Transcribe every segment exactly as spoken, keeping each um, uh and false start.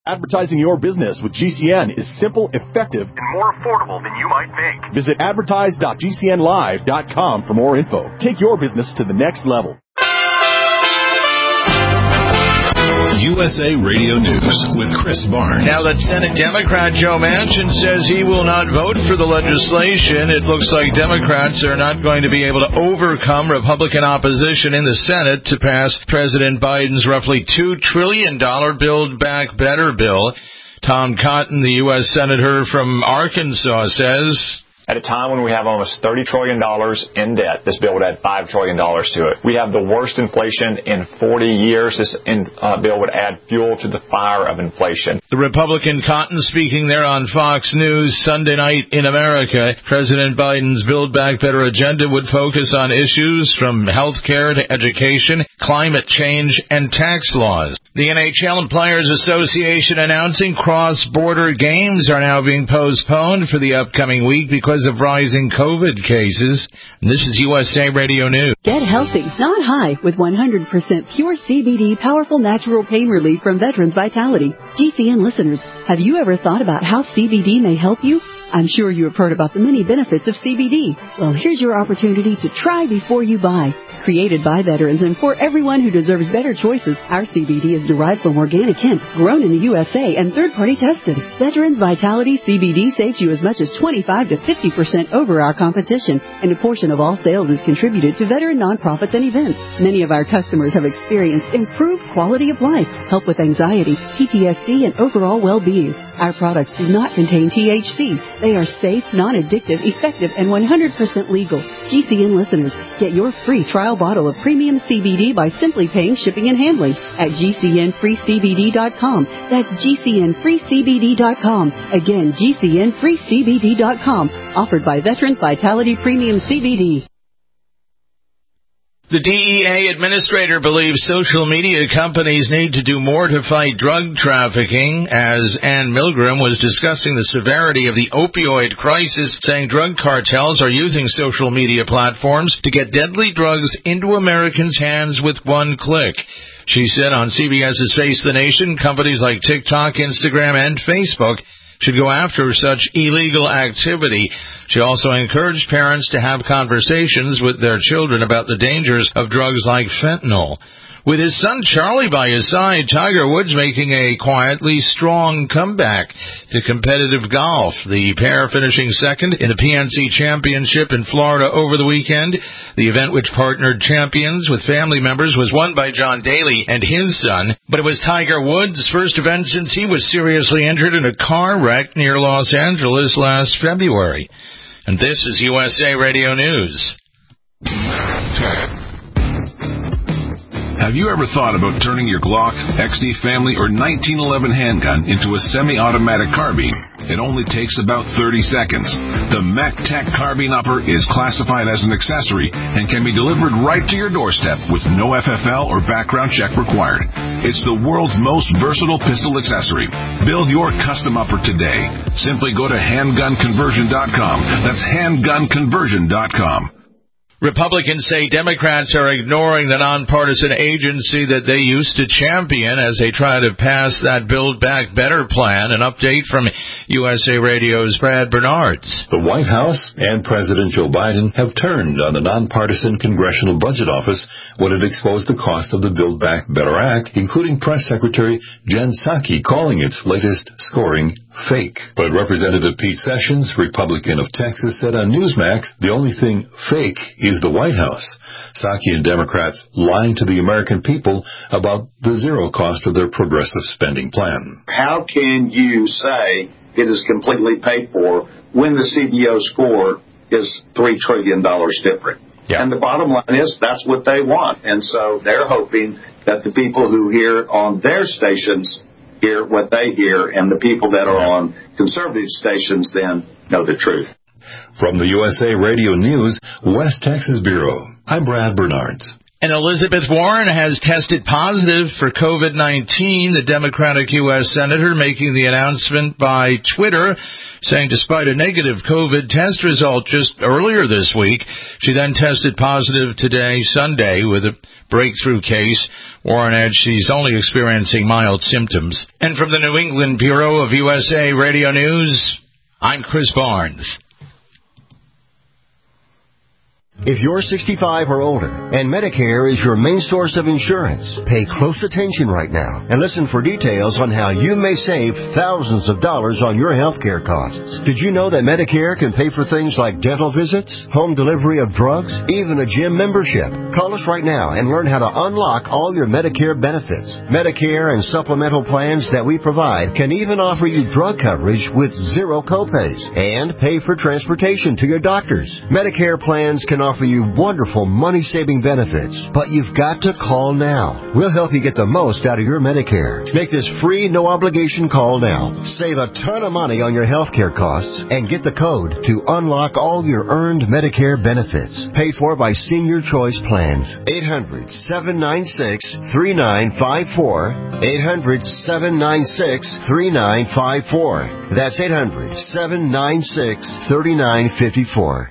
Advertising your business with G C N is simple, effective, and more affordable than you might think. Visit advertise dot g c n live dot com for more info. Take your business to the next level. U S A Radio News with Chris Barnes. Now that Senate Democrat Joe Manchin says he will not vote for the legislation, it looks like Democrats are not going to be able to overcome Republican opposition in the Senate to pass President Biden's roughly two trillion dollars Build Back Better bill. Tom Cotton, the U S Senator from Arkansas, says, at a time when we have almost thirty trillion dollars in debt, this bill would add five trillion dollars to it. We have the worst inflation in forty years. This in, uh, bill would add fuel to the fire of inflation. The Republican Cotton speaking there on Fox News Sunday night in America. President Biden's Build Back Better agenda would focus on issues from health care to education, climate change, and tax laws. The N H L and Players Association announcing cross-border games are now being postponed for the upcoming week because of rising COVID cases. And this is U S A Radio News. Get healthy, not high, with one hundred percent pure C B D powerful natural pain relief from Veterans Vitality. G C N listeners, have you ever thought about how C B D may help you? I'm sure you have heard about the many benefits of C B D. Well, here's your opportunity to try before you buy. Created by veterans and for everyone who deserves better choices, our C B D is derived from organic hemp, grown in the U S A and third-party tested. Veterans Vitality C B D saves you as much as twenty-five to fifty percent over our competition, and a portion of all sales is contributed to veteran nonprofits and events. Many of our customers have experienced improved quality of life, help with anxiety, P T S D, and overall well-being. Our products do not contain T H C. They are safe, non-addictive, effective, and one hundred percent legal. G C N listeners, get your free trial bottle of premium C B D by simply paying shipping and handling at G C N free C B D dot com. That's G C N free C B D dot com. Again, G C N free C B D dot com. Offered by Veterans Vitality Premium C B D. The D E A administrator believes social media companies need to do more to fight drug trafficking, as Ann Milgram was discussing the severity of the opioid crisis, saying drug cartels are using social media platforms to get deadly drugs into Americans' hands with one click. She said on C B S's Face the Nation, companies like TikTok, Instagram, and Facebook should go after such illegal activity. She also encouraged parents to have conversations with their children about the dangers of drugs like fentanyl. With his son Charlie by his side, Tiger Woods making a quietly strong comeback to competitive golf. The pair finishing second in the P N C Championship in Florida over the weekend. The event, which partnered champions with family members, was won by John Daly and his son. But it was Tiger Woods' first event since he was seriously injured in a car wreck near Los Angeles last February. And this is U S A Radio News. Have you ever thought about turning your Glock, X D Family, or nineteen eleven handgun into a semi-automatic carbine? It only takes about thirty seconds. The MacTac Carbine Upper is classified as an accessory and can be delivered right to your doorstep with no F F L or background check required. It's the world's most versatile pistol accessory. Build your custom upper today. Simply go to handgun conversion dot com. That's handgun conversion dot com. Republicans say Democrats are ignoring the nonpartisan agency that they used to champion as they try to pass that Build Back Better plan. An update from U S A Radio's Brad Bernards. The White House and President Joe Biden have turned on the nonpartisan Congressional Budget Office when it exposed the cost of the Build Back Better Act, including Press Secretary Jen Psaki calling its latest scoring fake. But Representative Pete Sessions, Republican of Texas, said on Newsmax the only thing fake is the White House. Psaki and Democrats lying to the American people about the zero cost of their progressive spending plan. How can you say it is completely paid for when the C B O score is three trillion dollars different? Yeah. And the bottom line is that's what they want. And so they're hoping that the people who hear on their stations hear what they hear, and the people that are on conservative stations then know the truth. From the U S A Radio News, West Texas Bureau, I'm Brad Bernards. And Elizabeth Warren has tested positive for COVID nineteen, the Democratic U S Senator making the announcement by Twitter, saying despite a negative COVID test result just earlier this week, she then tested positive today, Sunday, with a breakthrough case. Warren adds she's only experiencing mild symptoms. And from the New England Bureau of U S A Radio News, I'm Chris Barnes. If you're sixty-five or older and Medicare is your main source of insurance, pay close attention right now and listen for details on how you may save thousands of dollars on your health care costs. Did you know that Medicare can pay for things like dental visits, home delivery of drugs, even a gym membership? Call us right now and learn how to unlock all your Medicare benefits. Medicare and supplemental plans that we provide can even offer you drug coverage with zero copays and pay for transportation to your doctors. Medicare plans can offer you wonderful money-saving benefits, but you've got to call now. We'll help you get the most out of your Medicare. Make this free, no-obligation call now. Save a ton of money on your health care costs and get the code to unlock all your earned Medicare benefits. Paid for by Senior Choice Plans. eight hundred, seven nine six, three nine five four. eight hundred, seven nine six, three nine five four. That's eight hundred, seven nine six, three nine five four.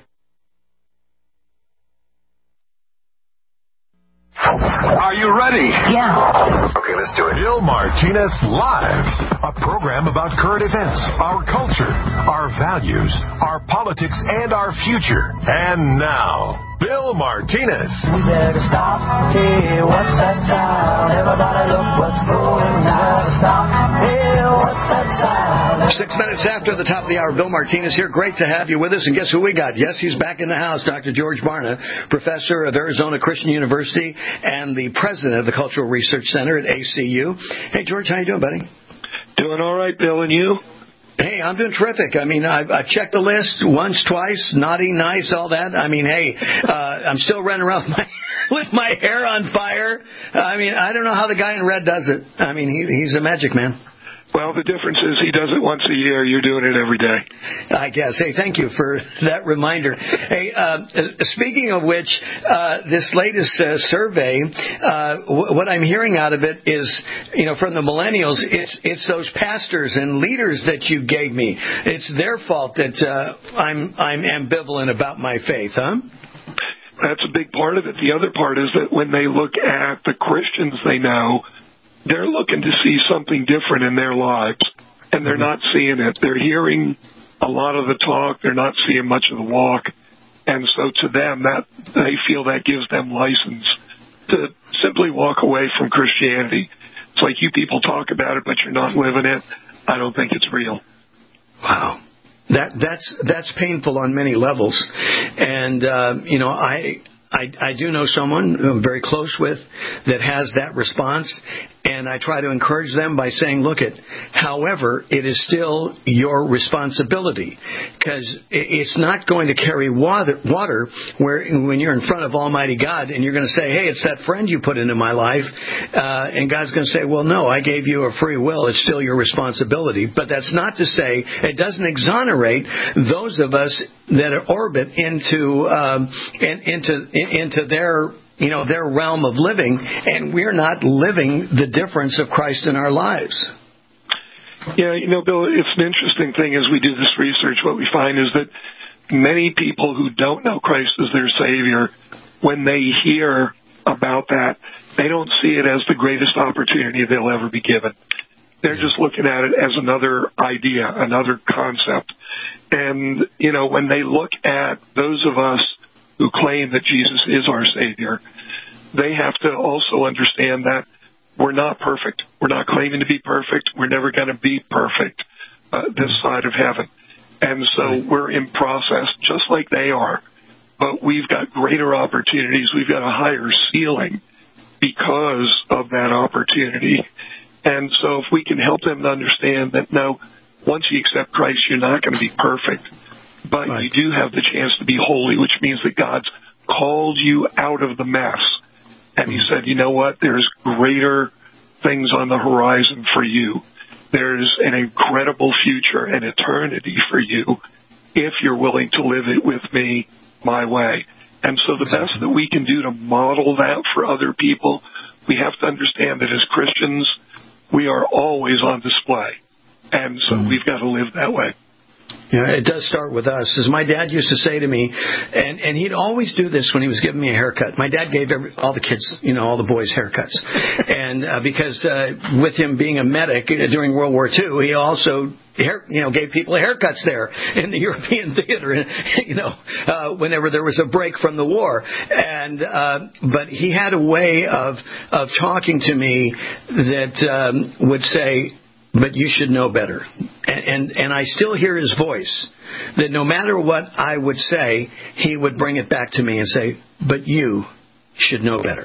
Are you ready? Yeah. Okay, let's do it. Bill Martinez Live, a program about current events, our culture, our values, our politics, and our future. And now, Bill Martinez. We better stop. Hey, what's that sound? Everybody look what's going on. Stop. Hey, what's that sound? Six minutes after the top of the hour, Bill Martinez here. Great to have you with us. And guess who we got? Yes, he's back in the house. Doctor George Barna, professor of Arizona Christian University and the president of the Cultural Research Center at A C U. Hey, George, how you doing, buddy? Doing all right, Bill, and you? Hey, I'm doing terrific. I mean, I've, I've checked the list once, twice, naughty, nice, all that. I mean, hey, uh, I'm still running around with my, with my hair on fire. I mean, I don't know how the guy in red does it. I mean, he, he's a magic man. Well, the difference is he does it once a year. You're doing it every day. I guess. Hey, thank you for that reminder. Hey, uh, speaking of which, uh, this latest uh, survey, uh, w- what I'm hearing out of it is, you know, from the millennials, it's it's those pastors and leaders that you gave me. It's their fault that uh, I'm I'm ambivalent about my faith, huh? That's a big part of it. The other part is that when they look at the Christians they know, they're looking to see something different in their lives, and they're not seeing it. They're hearing a lot of the talk. They're not seeing much of the walk. And so to them, that they feel that gives them license to simply walk away from Christianity. It's like you people talk about it, but you're not living it. I don't think it's real. Wow. That that's that's painful on many levels. And, uh, you know, I... I, I do know someone who I'm very close with that has that response, and I try to encourage them by saying, look, it, however, it is still your responsibility, because it's not going to carry water, water where when you're in front of Almighty God and you're going to say, hey, it's that friend you put into my life, uh, and God's going to say, well, no, I gave you a free will. It's still your responsibility. But that's not to say it doesn't exonerate those of us that orbit into um, in, into into their you know their realm of living, and we're not living the difference of Christ in our lives. Yeah, you know, Bill, it's an interesting thing as we do this research. What we find is that many people who don't know Christ as their Savior, when they hear about that, they don't see it as the greatest opportunity they'll ever be given. They're just looking at it as another idea, another concept. And, you know, when they look at those of us who claim that Jesus is our Savior, they have to also understand that we're not perfect. We're not claiming to be perfect. We're never going to be perfect uh, this side of heaven. And so we're in process, just like they are. But we've got greater opportunities. We've got a higher ceiling because of that opportunity. And so if we can help them to understand that, no, once you accept Christ, you're not going to be perfect, but right. you do have the chance to be holy, which means that God's called you out of the mess. And he said, you know what, there's greater things on the horizon for you. There's an incredible future and eternity for you if you're willing to live it with me my way. And so the best that we can do to model that for other people, we have to understand that as Christians, we are always on display. And so mm. we've got to live that way. Yeah, it does start with us. As my dad used to say to me, and, and he'd always do this when he was giving me a haircut. My dad gave every, all the kids, you know, all the boys haircuts. And uh, because uh, with him being a medic during World War Two, he also hair, you know, gave people haircuts there in the European theater, you know, uh, whenever there was a break from the war. And uh, but he had a way of of talking to me that um, would say, but you should know better. And, and and I still hear his voice, that no matter what I would say, he would bring it back to me and say, but you should know better.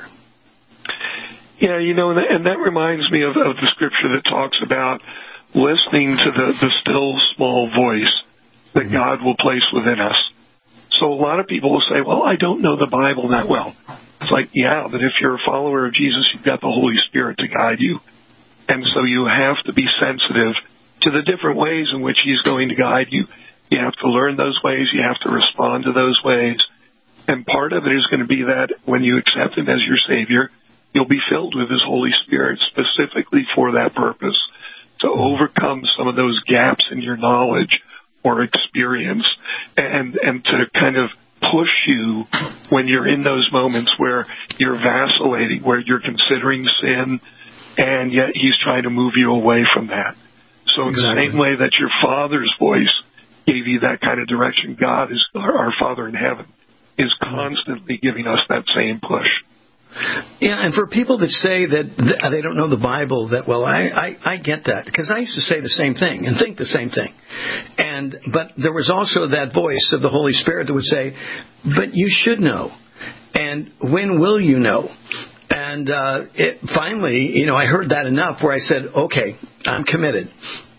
Yeah, you know, and that, and that reminds me of, of the scripture that talks about listening to the, the still small voice that mm-hmm. God will place within us. So a lot of people will say, well, I don't know the Bible that well. It's like, yeah, but if you're a follower of Jesus, you've got the Holy Spirit to guide you. And so you have to be sensitive to the different ways in which he's going to guide you. You have to learn those ways. You have to respond to those ways. And part of it is going to be that when you accept him as your Savior, you'll be filled with his Holy Spirit specifically for that purpose, to overcome some of those gaps in your knowledge or experience, and, and to kind of push you when you're in those moments where you're vacillating, where you're considering sin, and yet he's trying to move you away from that. So in exactly. the same way that your Father's voice gave you that kind of direction, God, is our Father in heaven, is constantly giving us that same push. Yeah, and for people that say that they don't know the Bible that well, I, I, I get that, because I used to say the same thing and think the same thing. And but there was also that voice of the Holy Spirit that would say, but you should know. And when will you know? And uh, it, finally, you know, I heard that enough where I said, okay, I'm committed.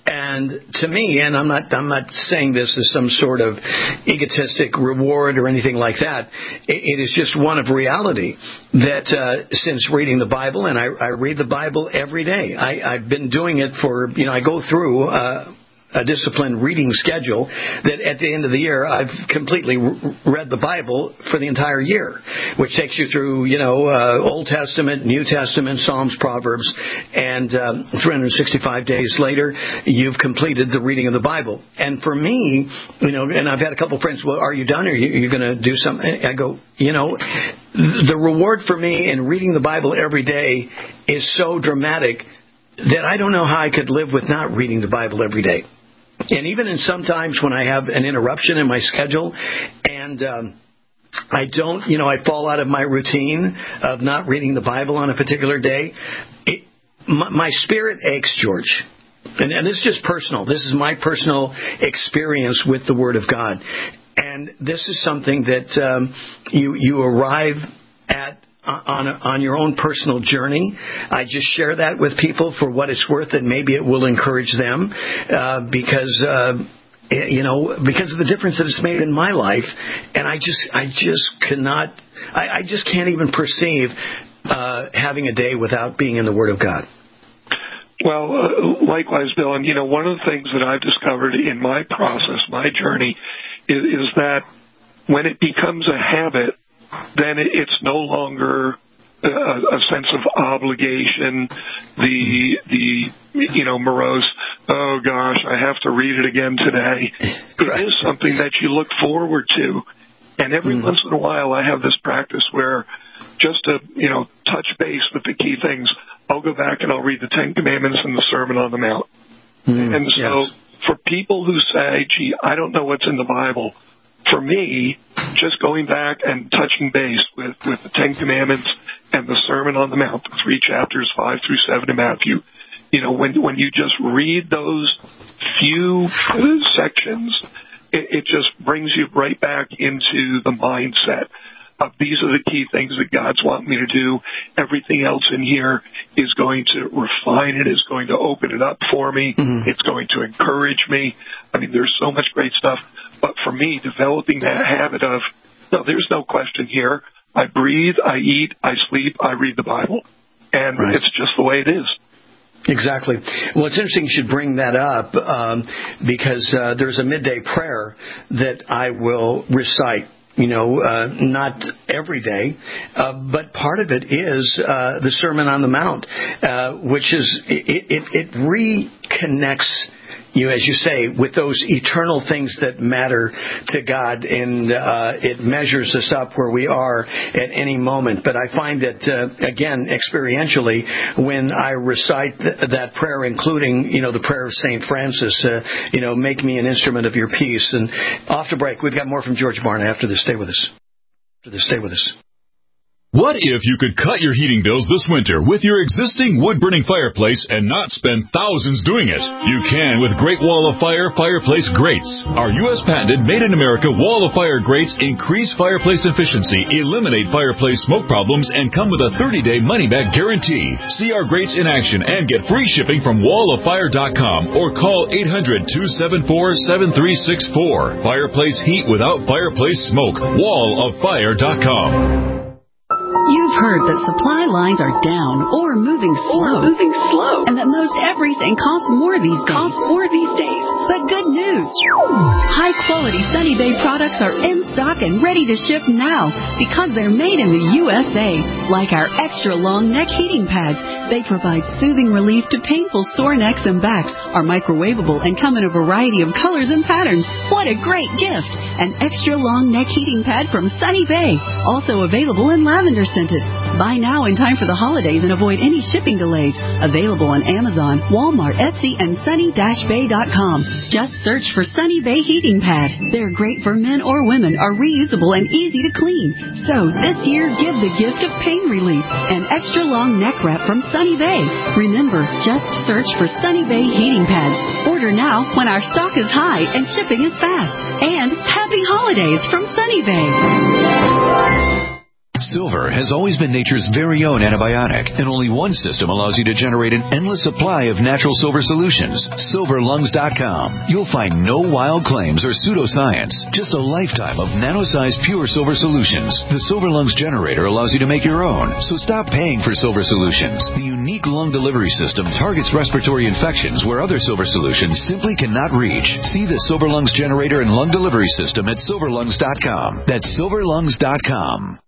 And to me, and I'm not I'm not saying this as some sort of egotistic reward or anything like that. It, it is just one of reality that uh, since reading the Bible, and I, I read the Bible every day. I, I've been doing it for, you know, I go through uh, a disciplined reading schedule that at the end of the year I've completely read the Bible for the entire year, which takes you through, you know, uh, Old Testament, New Testament, Psalms, Proverbs, and um, three hundred sixty-five days later, you've completed the reading of the Bible. And for me, you know, and I've had a couple of friends, well, are you done? Or are you, you going to do something? I go, you know, the reward for me in reading the Bible every day is so dramatic that I don't know how I could live with not reading the Bible every day. And even in sometimes when I have an interruption in my schedule and um, I don't, you know, I fall out of my routine of not reading the Bible on a particular day, it, my, my spirit aches, George. And, and this is just personal. This is my personal experience with the Word of God. And this is something that um, you you arrive at on a, on your own personal journey. I just share that with people for what it's worth, and maybe it will encourage them uh, because uh, you know because of the difference that it's made in my life. And I just I just cannot I, I just can't even perceive uh, having a day without being in the Word of God. Well, uh, likewise, Bill. And you know, one of the things that I've discovered in my process, my journey, is, is that when it becomes a habit, then it's no longer a, a sense of obligation, the, the you know, morose, oh, gosh, I have to read it again today. It is something that you look forward to. And every mm. once in a while I have this practice where just to, you know, touch base with the key things, I'll go back and I'll read the Ten Commandments and the Sermon on the Mount. Mm, and so yes. for people who say, gee, I don't know what's in the Bible, for me, just going back and touching base with, with the Ten Commandments and the Sermon on the Mount, the three chapters, five through seven in Matthew, you know, when when you just read those few sections, it, it just brings you right back into the mindset of these are the key things that God's wanting me to do. Everything else in here is going to refine it, is going to open it up for me. Mm-hmm. It's going to encourage me. I mean, there's so much great stuff. But for me, developing that habit of, no, there's no question here. I breathe, I eat, I sleep, I read the Bible. And right. it's just the way it is. Exactly. Well, it's interesting you should bring that up um, because uh, there's a midday prayer that I will recite. you know, uh, not every day, uh, but part of it is uh, the Sermon on the Mount, uh, which is, it, it, it reconnects you, as you say, with those eternal things that matter to God, and uh, it measures us up where we are at any moment. But I find that, uh, again, experientially, when I recite th- that prayer, including, you know, the prayer of Saint Francis, uh, you know, make me an instrument of your peace. And off to break, we've got more from George Barna after this. Stay with us. After this, stay with us. What if you could cut your heating bills this winter with your existing wood-burning fireplace and not spend thousands doing it? You can with Great Wall of Fire Fireplace Grates. Our U S patented made-in-America Wall of Fire grates increase fireplace efficiency, eliminate fireplace smoke problems, and come with a thirty-day money-back guarantee. See our grates in action and get free shipping from wall of fire dot com or call eight hundred, two seven four, seven three six four. Fireplace heat without fireplace smoke. wall of fire dot com. You've heard that supply lines are down or moving slow, or moving slow, and that most everything costs more these days. Costs more these days. But good news! High-quality Sunny Bay products are in stock and ready to ship now because they're made in the U S A. Like our extra-long neck heating pads, they provide soothing relief to painful sore necks and backs, are microwavable, and come in a variety of colors and patterns. What a great gift! An extra-long neck heating pad from Sunny Bay, also available in lavender scented. Buy now in time for the holidays and avoid any shipping delays. Available on Amazon, Walmart, Etsy, and sunny dash bay dot com. Just search for Sunny Bay Heating Pad. They're great for men or women, are reusable and easy to clean. So this year, give the gift of pain relief. An extra long neck wrap from Sunny Bay. Remember, just search for Sunny Bay Heating Pads. Order now when our stock is high and shipping is fast. And happy holidays from Sunny Bay. Silver has always been nature's very own antibiotic, and only one system allows you to generate an endless supply of natural silver solutions. silver lungs dot com. You'll find no wild claims or pseudoscience, just a lifetime of nano-sized pure silver solutions. The Silver Lungs generator allows you to make your own, so stop paying for silver solutions. The unique lung delivery system targets respiratory infections where other silver solutions simply cannot reach. See the Silver Lungs generator and lung delivery system at silver lungs dot com. That's silver lungs dot com.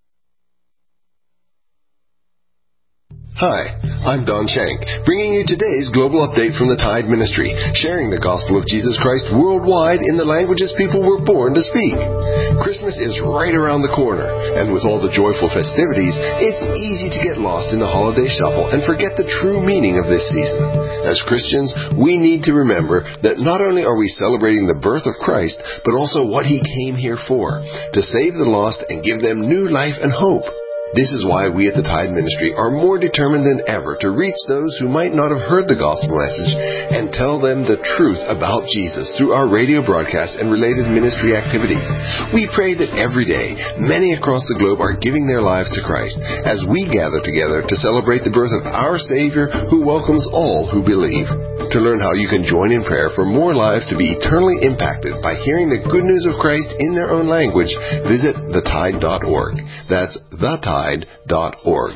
Hi, I'm Don Shank, bringing you today's global update from the Tide Ministry, sharing the gospel of Jesus Christ worldwide in the languages people were born to speak. Christmas is right around the corner, and with all the joyful festivities, it's easy to get lost in the holiday shuffle and forget the true meaning of this season. As Christians, we need to remember that not only are we celebrating the birth of Christ, but also what He came here for, to save the lost and give them new life and hope. This is why we at the Tide Ministry are more determined than ever to reach those who might not have heard the gospel message and tell them the truth about Jesus through our radio broadcasts and related ministry activities. We pray that every day, many across the globe are giving their lives to Christ as we gather together to celebrate the birth of our Savior who welcomes all who believe. To learn how you can join in prayer for more lives to be eternally impacted by hearing the good news of Christ in their own language, visit the tide dot org. That's the tide dot org.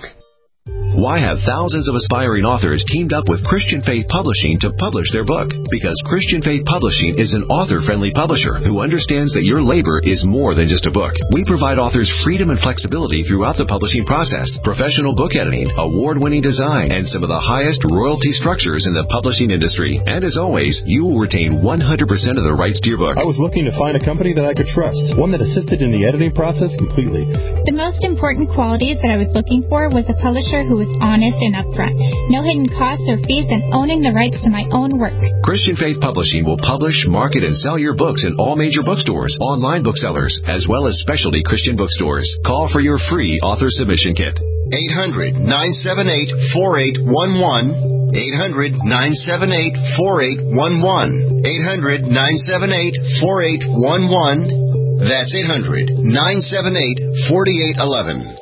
Why have thousands of aspiring authors teamed up with Christian Faith Publishing to publish their book? Because Christian Faith Publishing is an author-friendly publisher who understands that your labor is more than just a book. We provide authors freedom and flexibility throughout the publishing process, professional book editing, award-winning design, and some of the highest royalty structures in the publishing industry. And as always, you will retain one hundred percent of the rights to your book. I was looking to find a company that I could trust, one that assisted in the editing process completely. The most important qualities that I was looking for was a publisher who was honest and upfront, no hidden costs or fees, and owning the rights to my own work. Christian Faith Publishing will publish, market, and sell your books in all major bookstores, online booksellers, as well as specialty Christian bookstores. Call for your free author submission kit. eight hundred, nine seven eight, four eight one one. eight hundred, nine seven eight, four eight one one. eight hundred, nine seven eight, four eight one one. That's eight hundred, nine seven eight, four eight one one.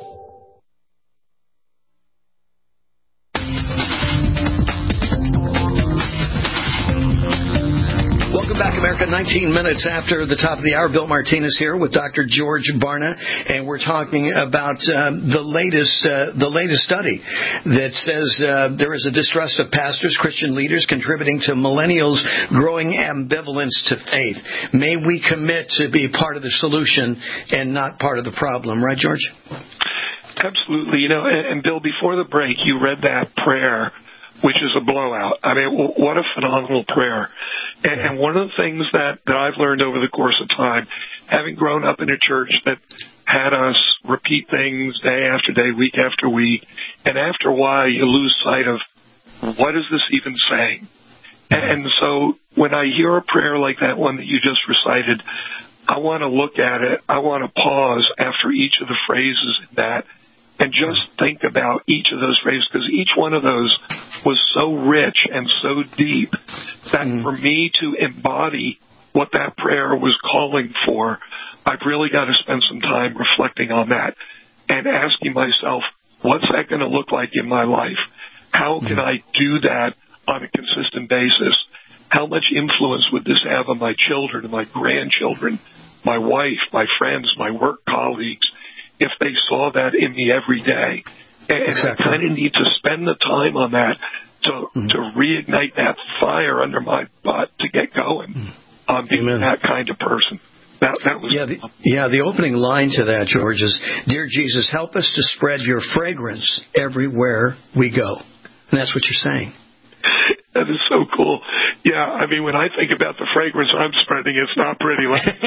Welcome back, America. nineteen minutes after the top of the hour. Bill Martinez here with Doctor George Barna, and we're talking about uh, the latest uh, the latest study that says uh, there is a distrust of pastors, Christian leaders, contributing to millennials' growing ambivalence to faith. May we commit to be part of the solution and not part of the problem. Right, George? Absolutely. You know, and, and Bill, before the break, you read that prayer, which is a blowout. I mean, what a phenomenal prayer. And, and one of the things that, that I've learned over the course of time, having grown up in a church that had us repeat things day after day, week after week, and after a while you lose sight of what is this even saying? And, and so when I hear a prayer like that one that you just recited, I want to look at it. I want to pause after each of the phrases in that and just think about each of those phrases, because each one of those was so rich and so deep that for me to embody what that prayer was calling for, I've really got to spend some time reflecting on that and asking myself, what's that going to look like in my life? How can I do that on a consistent basis? How much influence would this have on my children and my grandchildren, my wife, my friends, my work colleagues, if they saw that in me every day? And exactly. I kind of need to spend the time on that to mm. to reignite that fire under my butt to get going mm. on being Amen. That kind of person. That, that was yeah, the, yeah, the opening line to that, George, is, Dear Jesus, help us to spread your fragrance everywhere we go. And that's what you're saying. That is so cool. Yeah, I mean, when I think about the fragrance I'm spreading, it's not pretty.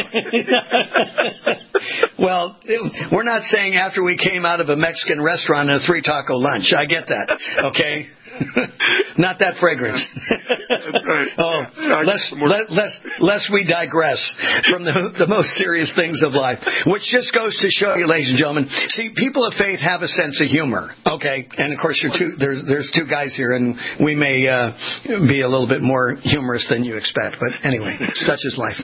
Well, we're not saying after we came out of a Mexican restaurant and a three-taco lunch. I get that, okay? Not that fragrance. That's right. Oh, yeah, lest, let, lest, lest we digress from the, the most serious things of life, which just goes to show you, ladies and gentlemen, see, people of faith have a sense of humor, okay? And, of course, you're two, there's, there's two guys here, and we may uh, be a little bit more humorous than you expect. But anyway, such is life.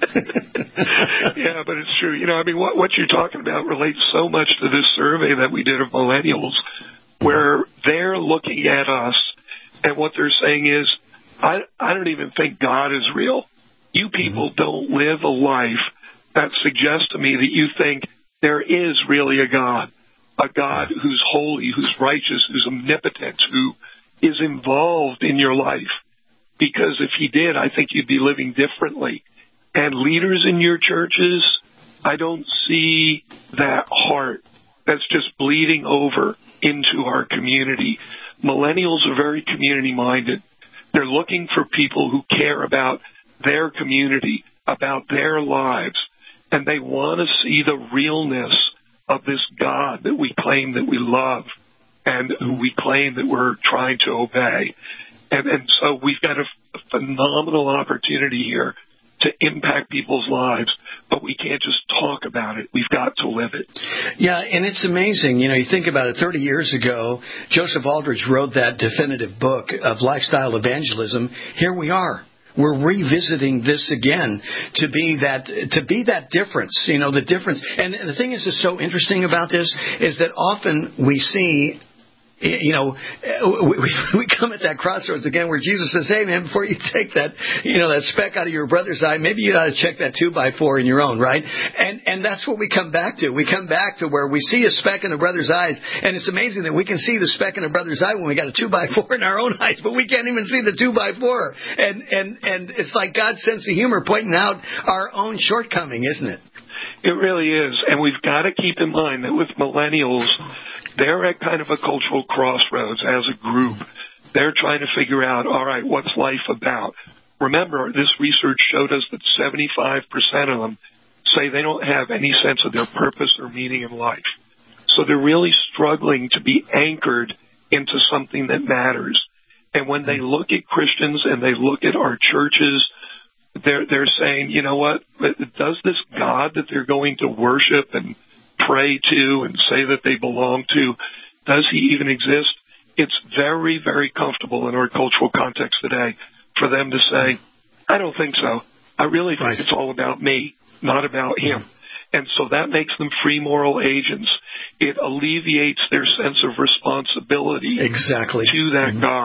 Yeah, but it's true. You know, I mean, what, what you're talking about relates so much to this survey that we did of millennials, where they're looking at us, and what they're saying is, I, I don't even think God is real. You people mm-hmm. don't live a life that suggests to me that you think there is really a God, a God who's holy, who's righteous, who's omnipotent, who is involved in your life. Because if he did, I think you'd be living differently. And leaders in your churches, I don't see that heart that's just bleeding over into our community. Millennials are very community-minded. They're looking for people who care about their community, about their lives, and they want to see the realness of this God that we claim that we love and who we claim that we're trying to obey. And, and so we've got a, a phenomenal opportunity here to impact people's lives, but we can't just talk about it. We've got to live it. Yeah, and it's amazing. You know, you think about it, thirty years ago, Joseph Aldrich wrote that definitive book of lifestyle evangelism. Here we are. We're revisiting this again to be that to be that difference, you know, the difference. And the thing is, is so interesting about this is that often we see, you know, we, we come at that crossroads again where Jesus says, hey, man, before you take that, you know, that speck out of your brother's eye, maybe you ought to check that two by four in your own, right? And and that's what we come back to. We come back to where we see a speck in a brother's eyes, and it's amazing that we can see the speck in a brother's eye when we got a two by four in our own eyes, but we can't even see the two by four. And, and, and it's like God's sense of humor pointing out our own shortcoming, isn't it? It really is. And we've got to keep in mind that with millennials, they're at kind of a cultural crossroads as a group. They're trying to figure out, all right, what's life about? Remember, this research showed us that seventy-five percent of them say they don't have any sense of their purpose or meaning in life. So they're really struggling to be anchored into something that matters. And when they look at Christians and they look at our churches, they're, they're saying, you know what, does this God that they're going to worship and pray to and say that they belong to, does he even exist? It's very, very comfortable in our cultural context today for them to say, I don't think so. I really think right. it's all about me, not about him. And so that makes them free moral agents. It alleviates their sense of responsibility exactly. to that mm-hmm. God.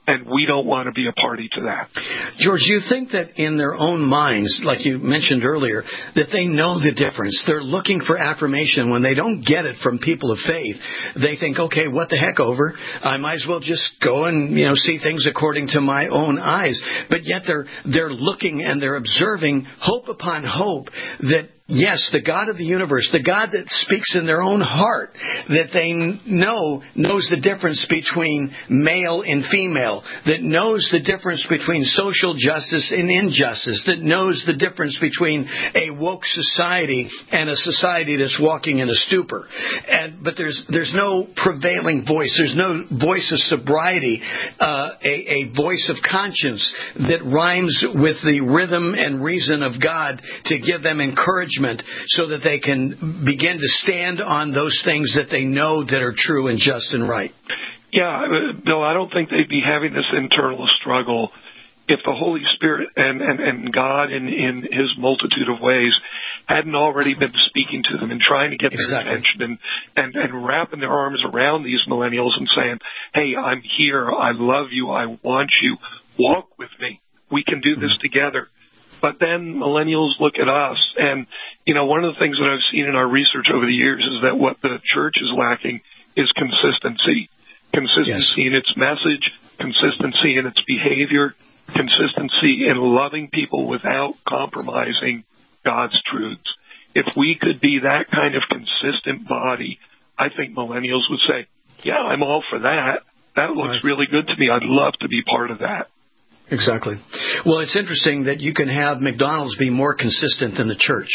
And we don't want to be a party to that. George, do you think that in their own minds, like you mentioned earlier, that they know the difference? They're looking for affirmation. When they don't get it from people of faith, they think, okay, what the heck over? I might as well just go and, you know, see things according to my own eyes. But yet they're they're looking and they're observing hope upon hope that, yes, the God of the universe, the God that speaks in their own heart, that they know knows the difference between male and female, that knows the difference between social justice and injustice, that knows the difference between a woke society and a society that's walking in a stupor. And but there's there's no prevailing voice. There's no voice of sobriety, uh, a, a voice of conscience that rhymes with the rhythm and reason of God to give them encouragement, so that they can begin to stand on those things that they know that are true and just and right. Yeah, Bill, I don't think they'd be having this internal struggle if the Holy Spirit and, and, and God in, in His multitude of ways hadn't already been speaking to them and trying to get their exactly. attention and, and, and wrapping their arms around these millennials and saying, hey, I'm here, I love you, I want you, walk with me, we can do this together. But then millennials look at us, and, you know, one of the things that I've seen in our research over the years is that what the church is lacking is consistency. Consistency yes. in its message, consistency in its behavior, consistency in loving people without compromising God's truths. If we could be that kind of consistent body, I think millennials would say, yeah, I'm all for that. That looks right. really good to me. I'd love to be part of that. Exactly. Well, it's interesting that you can have McDonald's be more consistent than the church.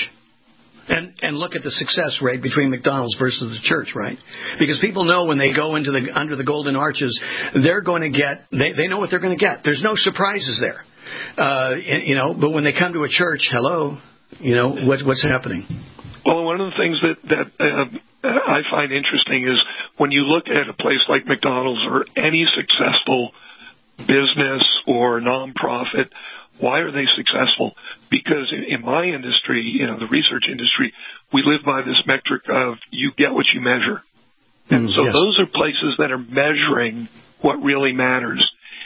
And and look at the success rate between McDonald's versus the church, right? Because people know when they go into the under the golden arches, they're going to get, they, they know what they're going to get. There's no surprises there. Uh, you know, but when they come to a church, hello, you know, what, what's happening? Well, one of the things that, that uh, I find interesting is when you look at a place like McDonald's or any successful business or nonprofit, why are they successful? Because in my industry, you know, the research industry, we live by this metric of you get what you measure. And mm, so yes. those are places that are measuring what really matters.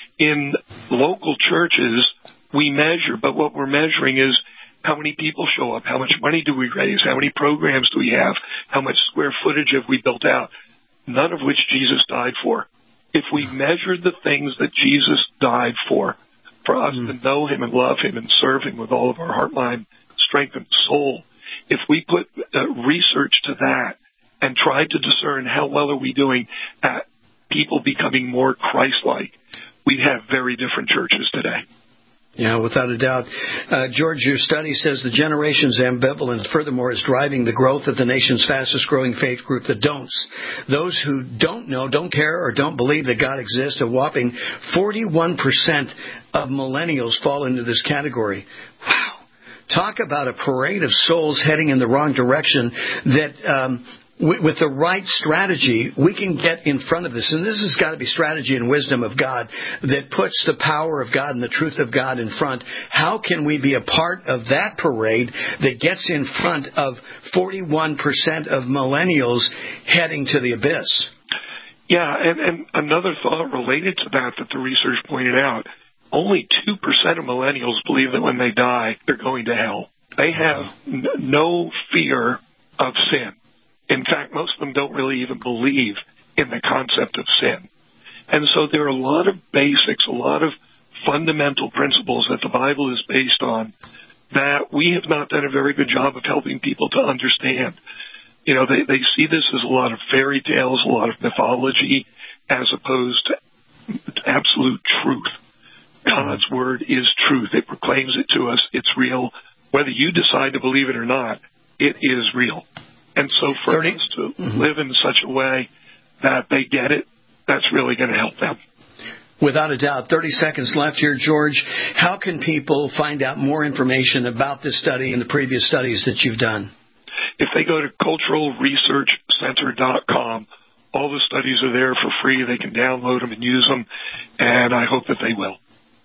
In local churches, we measure, but what we're measuring is how many people show up, how much money do we raise, how many programs do we have, how much square footage have we built out, none of which Jesus died for. If we measured the things that Jesus died for, for us mm. to know Him and love Him and serve Him with all of our heart, mind, strength, and soul, if we put uh, research to that and tried to discern how well are we doing at people becoming more Christ-like, we'd have very different churches today. Yeah, without a doubt. Uh, George, your study says the generation's ambivalence, furthermore, is driving the growth of the nation's fastest-growing faith group, the don'ts. Those who don't know, don't care, or don't believe that God exists, a whopping forty-one percent of millennials fall into this category. Wow. Talk about a parade of souls heading in the wrong direction that... Um, with the right strategy, we can get in front of this. And this has got to be strategy and wisdom of God that puts the power of God and the truth of God in front. How can we be a part of that parade that gets in front of forty-one percent of millennials heading to the abyss? Yeah, and, and another thought related to that that the research pointed out, only two percent of millennials believe that when they die, they're going to hell. They have n- no fear of sin. In fact, most of them don't really even believe in the concept of sin. And so there are a lot of basics, a lot of fundamental principles that the Bible is based on that we have not done a very good job of helping people to understand. You know, they, they see this as a lot of fairy tales, a lot of mythology, as opposed to absolute truth. God's Word is truth. It proclaims it to us. It's real. Whether you decide to believe it or not, it is real. And so for thirty us to mm-hmm. live in such a way that they get it, that's really going to help them. Without a doubt. thirty seconds left here, George. How can people find out more information about this study and the previous studies that you've done? If they go to cultural research center dot com, all the studies are there for free. They can download them and use them, and I hope that they will.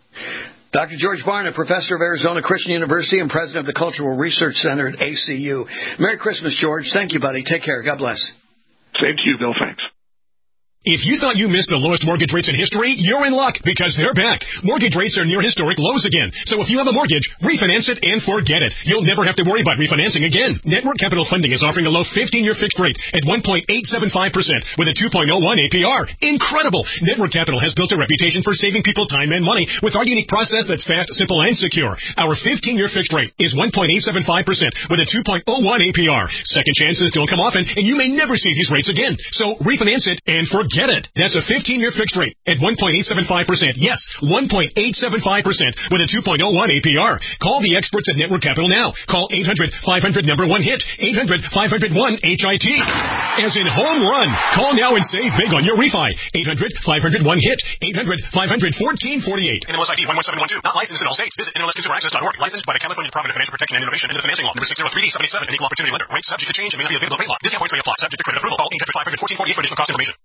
Doctor George Barna, professor of Arizona Christian University and president of the Cultural Research Center at A C U. Merry Christmas, George. Thank you, buddy. Take care. God bless. Same to you, Bill. Thanks. If you thought you missed the lowest mortgage rates in history, you're in luck because they're back. Mortgage rates are near historic lows again. So if you have a mortgage, refinance it and forget it. You'll never have to worry about refinancing again. Network Capital Funding is offering a low fifteen-year fixed rate at one point eight seven five percent with a two point oh one A P R. Incredible! Network Capital has built a reputation for saving people time and money with our unique process that's fast, simple, and secure. Our fifteen-year fixed rate is one point eight seven five percent with a two point oh one A P R. Second chances don't come often, and you may never see these rates again. So refinance it and forget it. That's a fifteen-year fixed rate at one point eight seven five percent. Yes, one point eight seven five percent with a two point oh one A P R. Call the experts at Network Capital now. Call eight hundred five hundred number one hit. eight hundred five hundred one H I T. As in home run. Call now and save big on your refi. eight hundred five hundred one hit. eight hundred five hundred fourteen forty-eight. N M L S I D one one seven one two. Not licensed in all states. Visit N M L S consumer access dot org. Licensed by the California Department of Financial Protection and Innovation and the Financing Law. Number six zero three D seven eight seven. An equal opportunity lender. Rates subject to change and may not be available rate lock. Discount points may apply. Subject to credit approval. Call eight hundred five hundred fourteen forty-eight for additional cost information.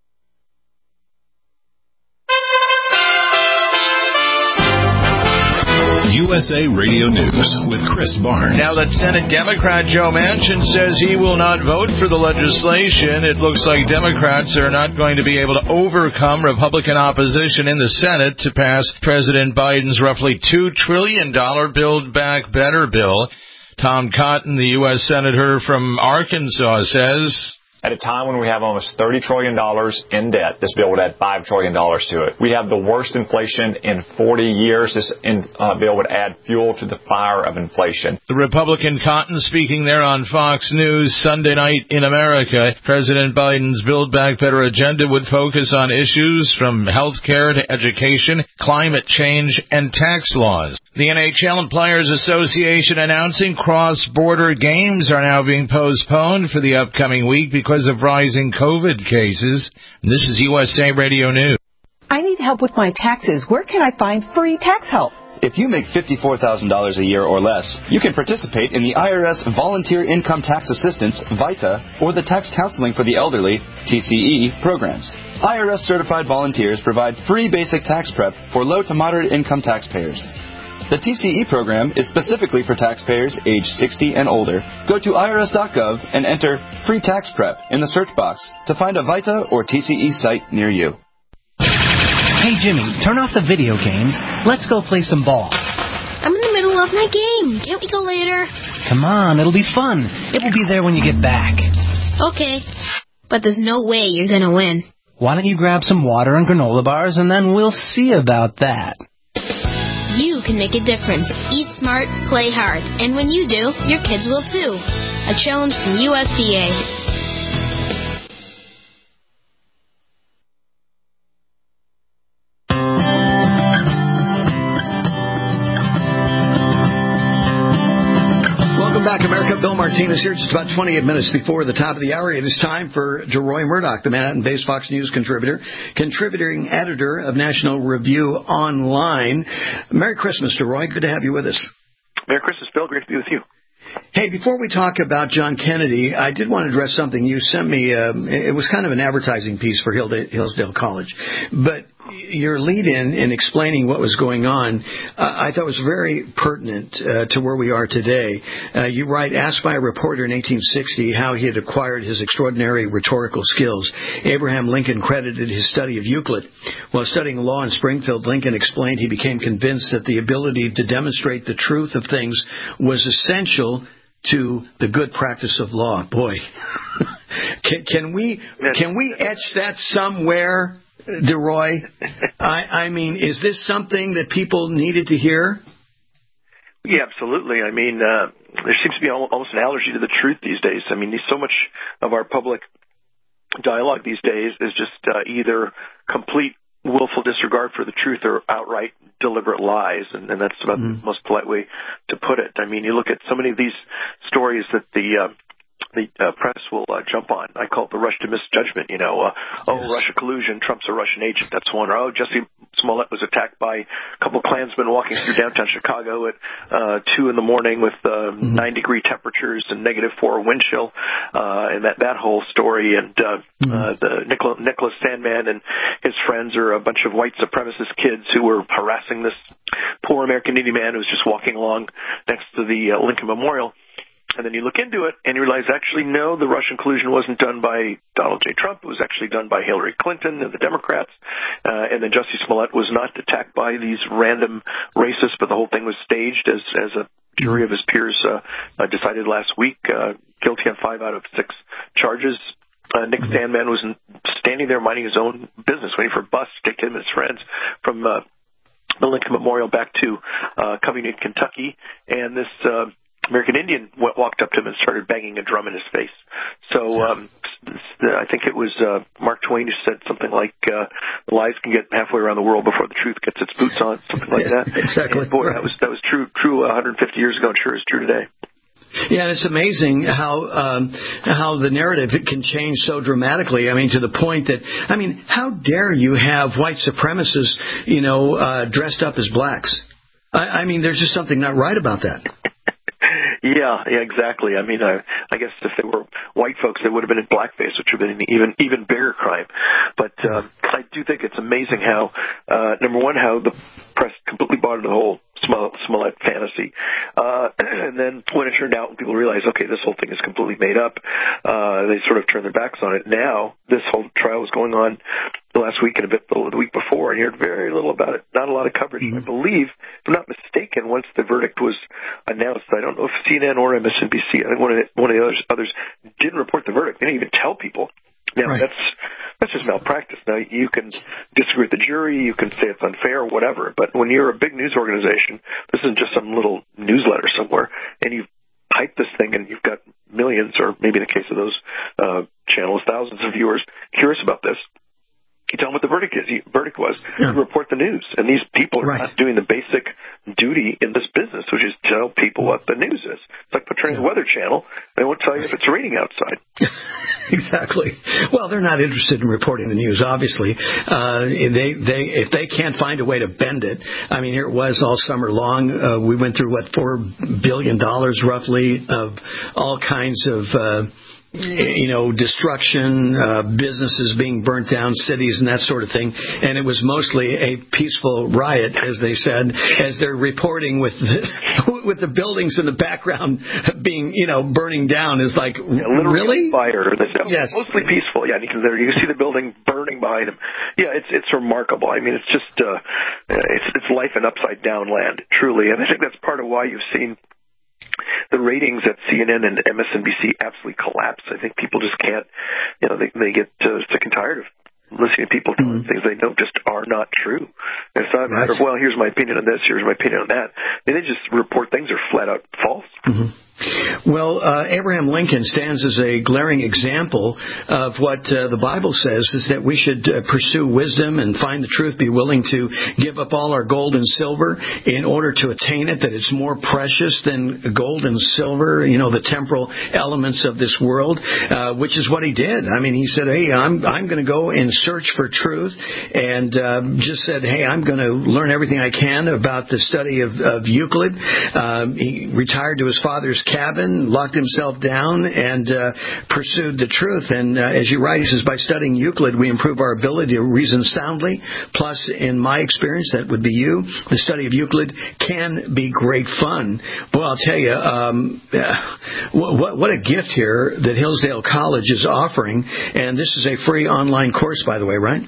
U S A Radio News with Chris Barnes. Now that Senate Democrat Joe Manchin says he will not vote for the legislation, it looks like Democrats are not going to be able to overcome Republican opposition in the Senate to pass President Biden's roughly two trillion dollars Build Back Better bill. Tom Cotton, the U S Senator from Arkansas, says, at a time when we have almost thirty trillion dollars in debt, this bill would add five trillion dollars to it. We have the worst inflation in forty years. This in, uh, bill would add fuel to the fire of inflation. The Republican Cotton speaking there on Fox News Sunday night in America. President Biden's Build Back Better agenda would focus on issues from health care to education, climate change, and tax laws. The N H L and Players Association announcing cross-border games are now being postponed for the upcoming week because Because of rising COVID cases. This is U S A Radio News. I need help with my taxes. Where can I find free tax help? If you make fifty-four thousand dollars a year or less, you can participate in the I R S Volunteer Income Tax Assistance, VITA, or the Tax Counseling for the Elderly, T C E, programs. I R S-certified volunteers provide free basic tax prep for low to moderate income taxpayers. The T C E program is specifically for taxpayers age sixty and older. Go to I R S dot gov and enter Free Tax Prep in the search box to find a VITA or T C E site near you. Hey, Jimmy, turn off the video games. Let's go play some ball. I'm in the middle of my game. Can't we go later? Come on, it'll be fun. It will be there when you get back. Okay, but there's no way you're going to win. Why don't you grab some water and granola bars, and then we'll see about that. You can make a difference. Eat smart, play hard. And when you do, your kids will too. A challenge from U S D A. Back, America. Bill Martinez here, just about twenty-eight minutes before the top of the hour. It is time for DeRoy Murdoch, the Manhattan-based Fox News contributor, contributing editor of National Review Online. Merry Christmas, DeRoy. Good to have you with us. Merry Christmas, Bill. Great to be with you. Hey, before we talk about John Kennedy, I did want to address something. You sent me, um, it was kind of an advertising piece for Hillsdale College, but your lead-in in explaining what was going on, uh, I thought was very pertinent uh, to where we are today. Uh, you write, asked by a reporter in eighteen sixty how he had acquired his extraordinary rhetorical skills, Abraham Lincoln credited his study of Euclid. While studying law in Springfield, Lincoln explained he became convinced that the ability to demonstrate the truth of things was essential to the good practice of law. Boy, can, can we can we etch that somewhere, DeRoy? I, I mean, is this something that people needed to hear? Yeah, absolutely. I mean, uh, there seems to be almost an allergy to the truth these days. I mean, so much of our public dialogue these days is just uh, either complete willful disregard for the truth or outright deliberate lies, and, and that's about mm. the most polite way to put it. I mean, you look at so many of these stories that the uh, the uh, press will uh, jump on. I call it the rush to misjudgment, you know. Uh, oh, yes. Russia collusion, Trump's a Russian agent, that's one. Or, oh, Jesse Smollett was attacked by a couple of Klansmen walking through downtown Chicago at uh, two in the morning with uh, mm-hmm. nine-degree temperatures and negative four wind chill, uh, and that, that whole story. And uh, mm-hmm. uh, the Nicholas, Nicholas Sandman and his friends are a bunch of white supremacist kids who were harassing this poor American Indian man who was just walking along next to the uh, Lincoln Memorial. And then you look into it and you realize, actually, no, the Russian collusion wasn't done by Donald J. Trump. It was actually done by Hillary Clinton and the Democrats. Uh, and then Jussie Smollett was not attacked by these random racists, but the whole thing was staged as, as a jury of his peers uh, uh, decided last week, uh, guilty on five out of six charges. Uh, Nick Sandmann was standing there minding his own business, waiting for a bus to take him and his friends from uh, the Lincoln Memorial back to uh, Covington, Kentucky. And this uh, American Indian went, walked up to him and started banging a drum in his face. So um, I think it was uh, Mark Twain who said something like, uh, lies can get halfway around the world before the truth gets its boots on, something like that. Exactly. And boy, right. that was, that was true, true one hundred fifty years ago, and sure is true today. Yeah, and it's amazing how um, how the narrative can change so dramatically. I mean, to the point that, I mean, how dare you have white supremacists, you know, uh, dressed up as blacks? I, I mean, there's just something not right about that. Yeah, yeah, exactly. I mean, I, I guess if they were white folks, they would have been in blackface, which would have been an even even bigger crime. But uh, I do think it's amazing how, uh, number one, how the press completely bought into the whole Smollett fantasy. Uh, and then when it turned out and people realized, okay, this whole thing is completely made up, uh, they sort of turned their backs on it. Now, this whole trial was going on the last week and a bit the, the week before, and you heard very little about it. Not a lot of coverage. Mm-hmm. I believe, if I'm not mistaken, once the verdict was announced, I don't know if C N N or M S N B C, I think one of the, one of the others, others didn't report the verdict. They didn't even tell people. Now, right. that's that's just malpractice. Now, you can disagree with the jury, you can say it's unfair, whatever, but when you're a big news organization, this isn't just some little newsletter somewhere, and you've hyped this thing and you've got millions, or maybe in the case of those uh, channels, thousands of viewers curious about this. You tell them what the verdict is. The verdict was yeah. report the news. And these people are right. not doing the basic duty in this business, which is tell people what the news is. It's like portraying yeah. the Weather Channel. They won't tell you if it's raining outside. Exactly. Well, they're not interested in reporting the news, obviously. Uh, they, they, if they can't find a way to bend it, I mean, here it was all summer long. Uh, we went through, what, four billion dollars roughly of all kinds of uh you know, destruction, uh, businesses being burnt down, cities and that sort of thing. And it was mostly a peaceful riot, as they said, as they're reporting with the, with the buildings in the background being, you know, burning down is like, yeah, really? Fire. Yes. Mostly peaceful. Yeah, you can, you can see the building burning behind them. Yeah, it's, it's remarkable. I mean, it's just, uh, it's, it's life in upside down land, truly. And I think that's part of why you've seen the ratings at C N N and M S N B C absolutely collapse. I think people just can't, you know, they, they get uh, sick and tired of listening to people telling mm-hmm. things they know just are not true. And it's not a matter of, well, here's my opinion on this, here's my opinion on that. I mean, they just report things are flat out false. Mm-hmm. Well, uh, Abraham Lincoln stands as a glaring example of what uh, the Bible says, is that we should uh, pursue wisdom and find the truth, be willing to give up all our gold and silver in order to attain it, that it's more precious than gold and silver, you know, the temporal elements of this world, uh, which is what he did. I mean, he said, hey, I'm, I'm going to go and search for truth, and uh, just said, hey, I'm going to learn everything I can about the study of, of Euclid. Uh, he retired to his father's cabin, locked himself down, and uh, pursued the truth. And uh, as you write, he says, by studying Euclid, we improve our ability to reason soundly. Plus, in my experience, that would be you, the study of Euclid can be great fun. Well, I'll tell you, um, uh, what, what a gift here that Hillsdale College is offering. And this is a free online course, by the way, right?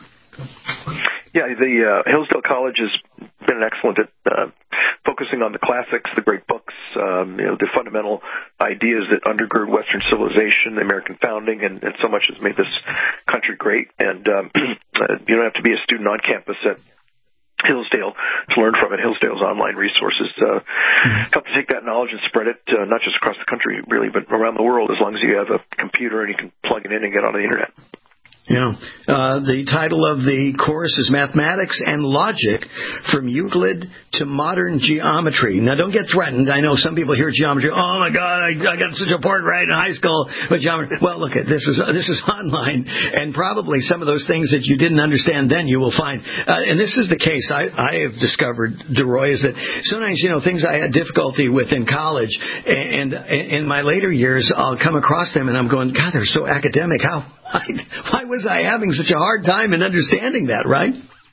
Yeah, the uh, Hillsdale College has been excellent at uh, focusing on the classics, the great books, um, you know, the fundamental ideas that undergird Western civilization, the American founding, and, and so much has made this country great. And um, you don't have to be a student on campus at Hillsdale to learn from it. Hillsdale's online resources uh, mm-hmm. help to take that knowledge and spread it, uh, not just across the country, really, but around the world, as long as you have a computer and you can plug it in and get on the internet. Yeah. Uh, the title of the course is Mathematics and Logic from Euclid to Modern Geometry. Now, don't get threatened. I know some people hear geometry. Oh, my God, I, I got such a part right in high school with geometry. Well, look, at this is this is online, and probably some of those things that you didn't understand then you will find. Uh, and this is the case I, I have discovered, DeRoy, is that sometimes, you know, things I had difficulty with in college, and, and in my later years, I'll come across them, and I'm going, God, they're so academic. How? Why, why was I having such a hard time in understanding that, right?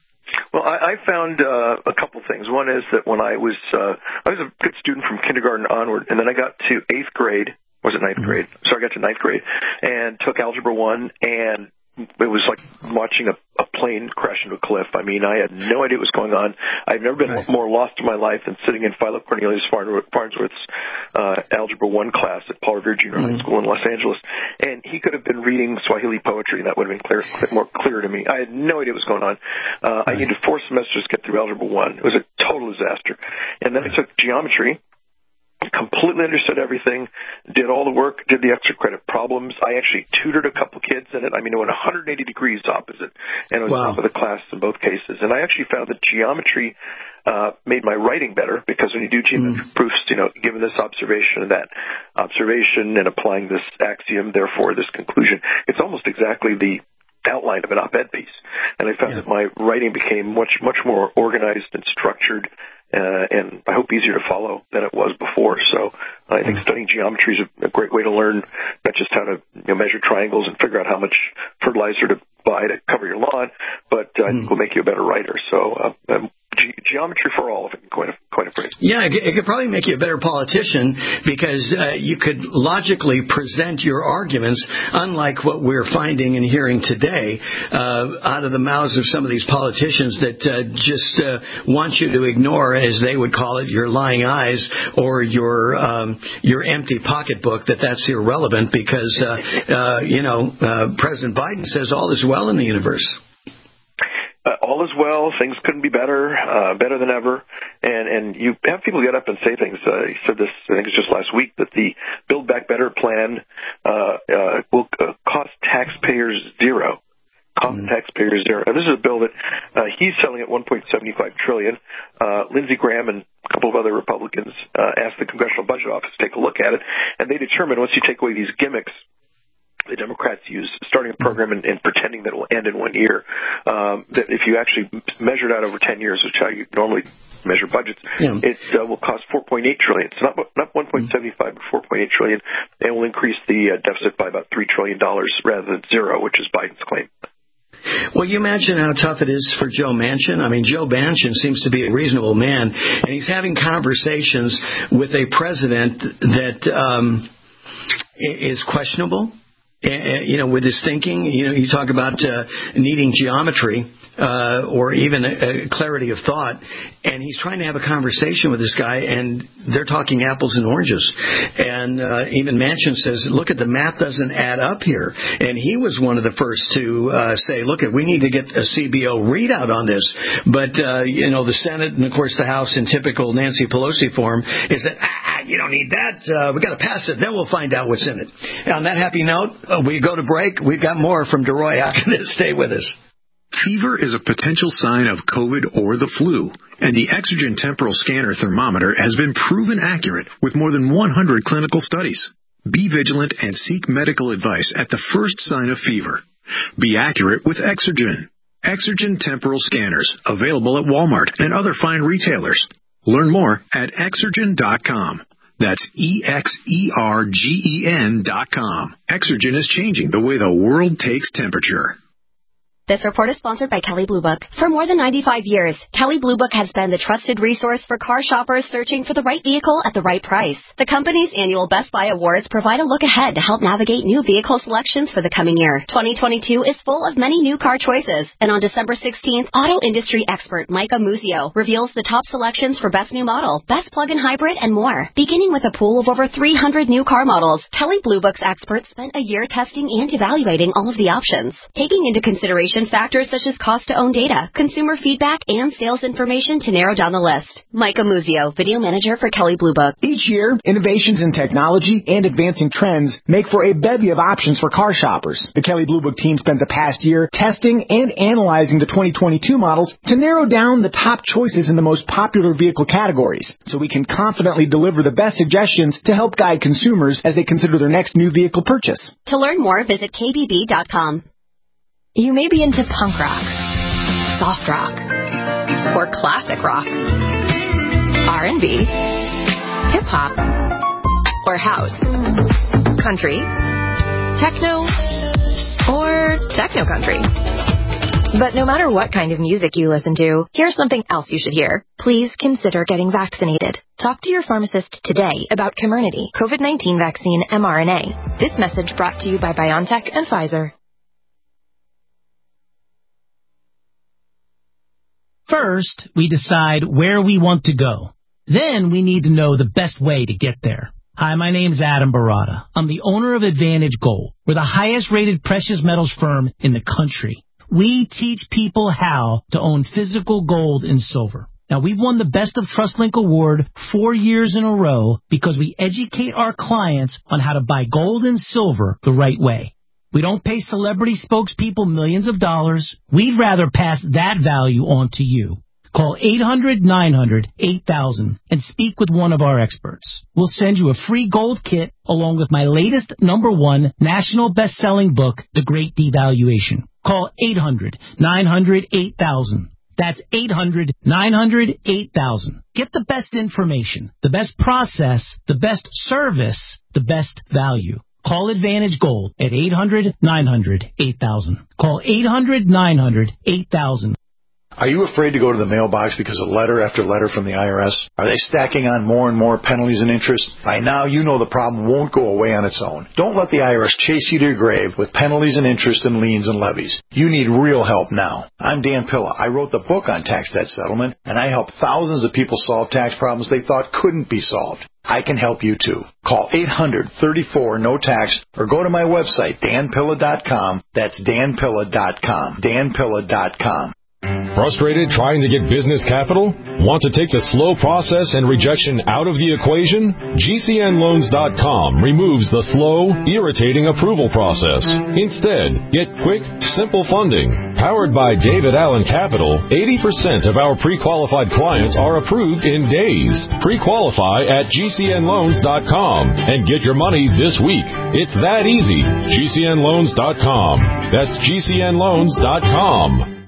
Well, I, I found uh, a couple things. One is that when I was uh, I was a good student from kindergarten onward, and then I got to eighth grade. Was it ninth grade? So I got to ninth grade and took Algebra one, and it was like watching a, a plane crash into a cliff. I mean, I had no idea what was going on. I've never been right. more lost in my life than sitting in Philo Cornelius Farnsworth's uh, Algebra one class at Paul Revere Junior mm-hmm. High School in Los Angeles. And he could have been reading Swahili poetry, and that would have been clear, more clear to me. I had no idea what was going on. Uh, right. I needed four semesters to get through Algebra one. It was a total disaster. And then right. I took geometry. Completely understood everything, did all the work, did the extra credit problems. I actually tutored a couple kids in it. I mean, it went one hundred eighty degrees opposite, and it was wow. top of the class in both cases. And I actually found that geometry uh, made my writing better, because when you do geometric mm. proofs, you know, given this observation and that observation and applying this axiom, therefore this conclusion, it's almost exactly the outline of an op-ed piece. And I found yeah. that my writing became much, much more organized and structured, uh, and I hope easier to follow than it was before. So I think studying geometry is a, a great way to learn not just how to you know, measure triangles and figure out how much fertilizer to buy to cover your lawn, but uh, mm. I think will make you a better writer. So uh, um, ge- geometry for all, if I can coin a, coin a phrase. Yeah, it, it could probably make you a better politician, because uh, you could logically present your arguments, unlike what we're finding and hearing today uh, out of the mouths of some of these politicians that uh, just uh, want you to ignore, as they would call it, your lying eyes or your um, your empty pocketbook, that that's irrelevant because, uh, uh, you know, uh, President Biden says all is well in the universe. Uh, all is well. Things couldn't be better, uh, better than ever. And, and you have people get up and say things. Uh, he said this, I think it was just last week, that the Build Back Better plan uh, uh, will uh, cost taxpayers zero. Cost mm-hmm. taxpayers zero. And this is a bill that uh, he's selling at one point seven five trillion dollars. Uh, Lindsey Graham and a couple of other Republicans uh, asked the Congressional Budget Office to take a look at it, and they determined once you take away these gimmicks the Democrats use, starting a program and, and pretending that it will end in one year, um, that if you actually measure it out over ten years, which is how you normally measure budgets, yeah. it uh, will cost four point eight trillion dollars. So not, not one point seven five, but four point eight trillion dollars, and will increase the uh, deficit by about three trillion dollars rather than zero, which is Biden's claim. Well, you imagine how tough it is for Joe Manchin. I mean, Joe Manchin seems to be a reasonable man, and he's having conversations with a president that um, is questionable. Uh, you know, with his thinking. You know, you talk about uh, needing geometry uh, or even a, a clarity of thought, and he's trying to have a conversation with this guy, and they're talking apples and oranges. And uh, even Manchin says, look, at the math doesn't add up here. And he was one of the first to uh, say, look, we need to get a C B O readout on this. But, uh, you know, the Senate and, of course, the House in typical Nancy Pelosi form is that, ah, you don't need that. Uh, we got to pass it. Then we'll find out what's in it. On that happy note, uh, we go to break. We've got more from DeRoy after this. Stay with us. Fever is a potential sign of COVID or the flu, and the Exergen Temporal Scanner Thermometer has been proven accurate with more than one hundred clinical studies. Be vigilant and seek medical advice at the first sign of fever. Be accurate with Exergen. Exergen Temporal Scanners, available at Walmart and other fine retailers. Learn more at exergen dot com. That's E X E R G E N dot com. Exergen is changing the way the world takes temperature. This report is sponsored by Kelley Blue Book. For more than ninety-five years, Kelley Blue Book has been the trusted resource for car shoppers searching for the right vehicle at the right price. The company's annual Best Buy Awards provide a look ahead to help navigate new vehicle selections for the coming year. twenty twenty-two is full of many new car choices, and on December sixteenth, auto industry expert Micah Muzio reveals the top selections for best new model, best plug-in hybrid, and more. Beginning with a pool of over three hundred new car models, Kelley Blue Book's experts spent a year testing and evaluating all of the options, taking into consideration factors such as cost-to-own data, consumer feedback, and sales information to narrow down the list. Micah Muzio, video manager for Kelley Blue Book. Each year, innovations in technology and advancing trends make for a bevy of options for car shoppers. The Kelley Blue Book team spent the past year testing and analyzing the twenty twenty-two models to narrow down the top choices in the most popular vehicle categories, so we can confidently deliver the best suggestions to help guide consumers as they consider their next new vehicle purchase. To learn more, visit K B B dot com. You may be into punk rock, soft rock, or classic rock, R and B, hip-hop, or house, country, techno, or techno-country. But no matter what kind of music you listen to, here's something else you should hear. Please consider getting vaccinated. Talk to your pharmacist today about Comirnaty, COVID nineteen vaccine mRNA. This message brought to you by BioNTech and Pfizer. First, we decide where we want to go. Then we need to know the best way to get there. Hi, my name's Adam Barata. I'm the owner of Advantage Gold. We're the highest-rated precious metals firm in the country. We teach people how to own physical gold and silver. Now, we've won the Best of TrustLink Award four years in a row because we educate our clients on how to buy gold and silver the right way. We don't pay celebrity spokespeople millions of dollars. We'd rather pass that value on to you. Call eight hundred nine hundred eight thousand and speak with one of our experts. We'll send you a free gold kit along with my latest number one national best-selling book, The Great Devaluation. Call eight hundred nine hundred eight thousand. That's eight hundred nine hundred eight thousand. Get the best information, the best process, the best service, the best value. Call Advantage Gold at eight hundred nine hundred eight thousand. Call eight hundred nine hundred eight thousand. Are you afraid to go to the mailbox because of letter after letter from the I R S? Are they stacking on more and more penalties and interest? By now, you know the problem won't go away on its own. Don't let the I R S chase you to your grave with penalties and interest and liens and levies. You need real help now. I'm Dan Pilla. I wrote the book on tax debt settlement, and I help thousands of people solve tax problems they thought couldn't be solved. I can help you too. Call eight hundred thirty-four no tax or go to my website, dan pilla dot com. That's dan pilla dot com. dan pilla dot com. Frustrated trying to get business capital? Want to take the slow process and rejection out of the equation? G C N loans dot com removes the slow, irritating approval process. Instead, get quick, simple funding. Powered by David Allen Capital, eighty percent of our pre-qualified clients are approved in days. Pre-qualify at G C N loans dot com and get your money this week. It's that easy. G C N loans dot com. That's G C N loans dot com.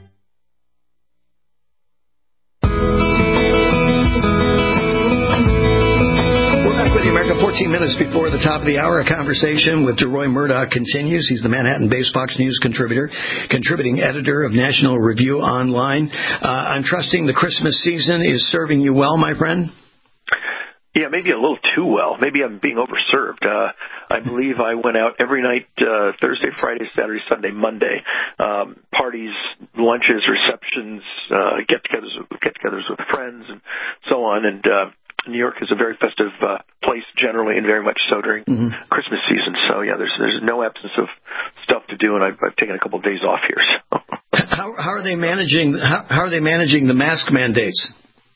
fourteen minutes before the top of the hour, a conversation with DeRoy Murdoch continues. He's the Manhattan-based Fox News contributor, contributing editor of National Review Online. Uh, I'm trusting the Christmas season is serving you well, my friend? Yeah, maybe a little too well. Maybe I'm being overserved. Uh, I believe I went out every night, uh, Thursday, Friday, Saturday, Sunday, Monday. Um, parties, lunches, receptions, uh, get-togethers, get-togethers with friends, and so on. And uh, New York is a very festive uh, place generally, and very much so during mm-hmm. Christmas season. So yeah, there's there's no absence of stuff to do, and I've, I've taken a couple of days off here. So. how how are they managing? How, how are they managing the mask mandates?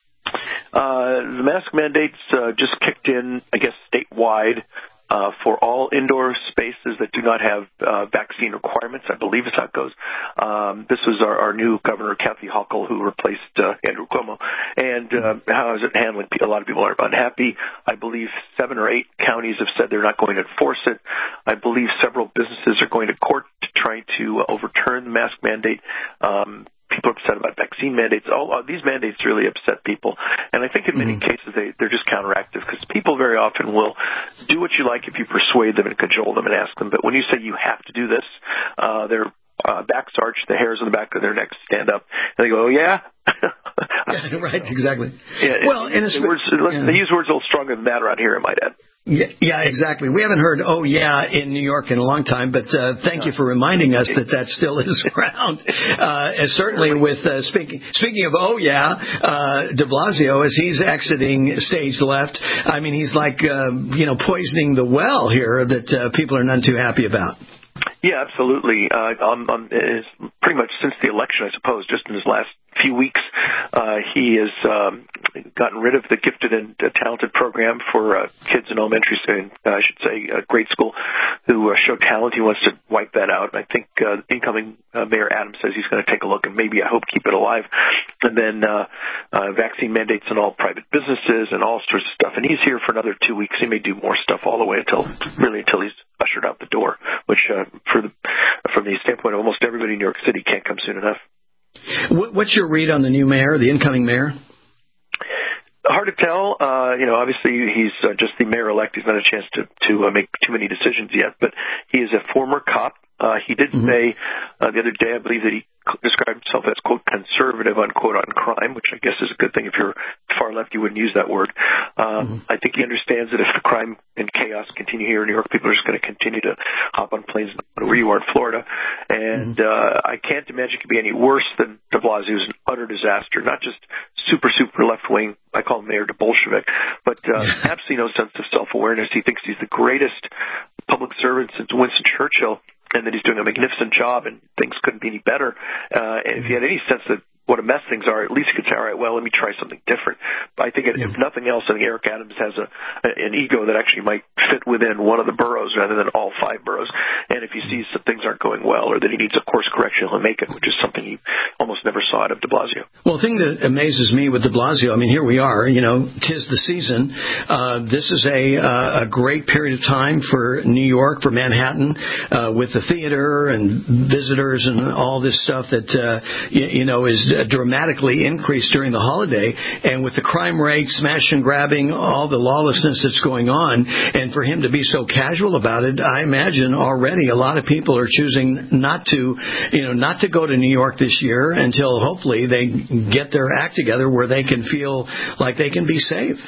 Uh, the mask mandates uh, just kicked in, I guess, statewide. Uh, for all indoor spaces that do not have uh, vaccine requirements, I believe is how it goes. Um, this was our, our new governor, Kathy Hochul, who replaced uh, Andrew Cuomo. And uh, how is it handling? A lot of people are unhappy. I believe seven or eight counties have said they're not going to enforce it. I believe several businesses are going to court to try to overturn the mask mandate. Um, People are upset about vaccine mandates. All uh, these mandates really upset people. And I think in many mm-hmm. cases they, they're just counteractive, because people very often will do what you like if you persuade them and cajole them and ask them. But when you say you have to do this, uh, their uh, backs arch, the hairs on the back of their necks stand up, and they go, oh, yeah? yeah right, exactly. Yeah, well, it, and it's, it, words, yeah. They use words a little stronger than that around here, I might add. Yeah, yeah, exactly. We haven't heard, oh, yeah, in New York in a long time, but uh, thank you for reminding us that that still is around. Uh, and certainly with, uh, speaking speaking of, oh, yeah, uh, de Blasio, as he's exiting stage left, I mean, he's like, uh, you know, poisoning the well here that uh, people are none too happy about. Yeah, absolutely. Uh, um, um, pretty much since the election, I suppose, just in his last few weeks, uh, he has um, gotten rid of the gifted and uh, talented program for uh, kids in elementary school, uh, I should say uh, grade school, who uh, show talent. He wants to wipe that out. I think uh, incoming uh, Mayor Adams says he's going to take a look and maybe, I hope, keep it alive. And then uh, uh, vaccine mandates in all private businesses and all sorts of stuff. And he's here for another two weeks. He may do more stuff all the way until, really, until he's ushered out the door, which uh, for the, from the standpoint of almost everybody in New York City can't come soon enough. What's your read on the new mayor, the incoming mayor? Hard to tell. Uh, you know, obviously he's uh, just the mayor-elect. He's not a chance to, to uh, make too many decisions yet, but he is a former cop. Uh, he did mm-hmm. say uh, the other day, I believe, that he described himself as, quote, conservative, unquote, on crime, which I guess is a good thing. If you're far left, you wouldn't use that word. Um, mm-hmm. I think he understands that if the crime and chaos continue here in New York, people are just going to continue to hop on planes where you are in Florida. And mm-hmm. uh, I can't imagine it could be any worse than de Blasio. It was an utter disaster, not just super, super left-wing. I call him Mayor de Bolshevik, but uh, absolutely no sense of self-awareness. He thinks he's the greatest public servant since Winston Churchill, and that he's doing a magnificent job and things couldn't be any better. Uh, and if he had any sense that what a mess things are, at least he could say, all right, well, let me try something different. But I think if nothing else, I think Eric Adams has a, an ego that actually might fit within one of the boroughs rather than all five boroughs. And if he sees that things aren't going well or that he needs a course correction, he'll make it, which is something he almost never saw out of de Blasio. Well, the thing that amazes me with de Blasio, I mean, here we are, you know, 'tis the season. Uh, this is a, uh, a great period of time for New York, for Manhattan, uh, with the theater and visitors and all this stuff that, uh, you, you know, is dramatically increased during the holiday, and with the crime rate, smash and grabbing, all the lawlessness that's going on, and for him to be so casual about it, I imagine already a lot of people are choosing not to, you know, not to go to New York this year until hopefully they get their act together where they can feel like they can be safe.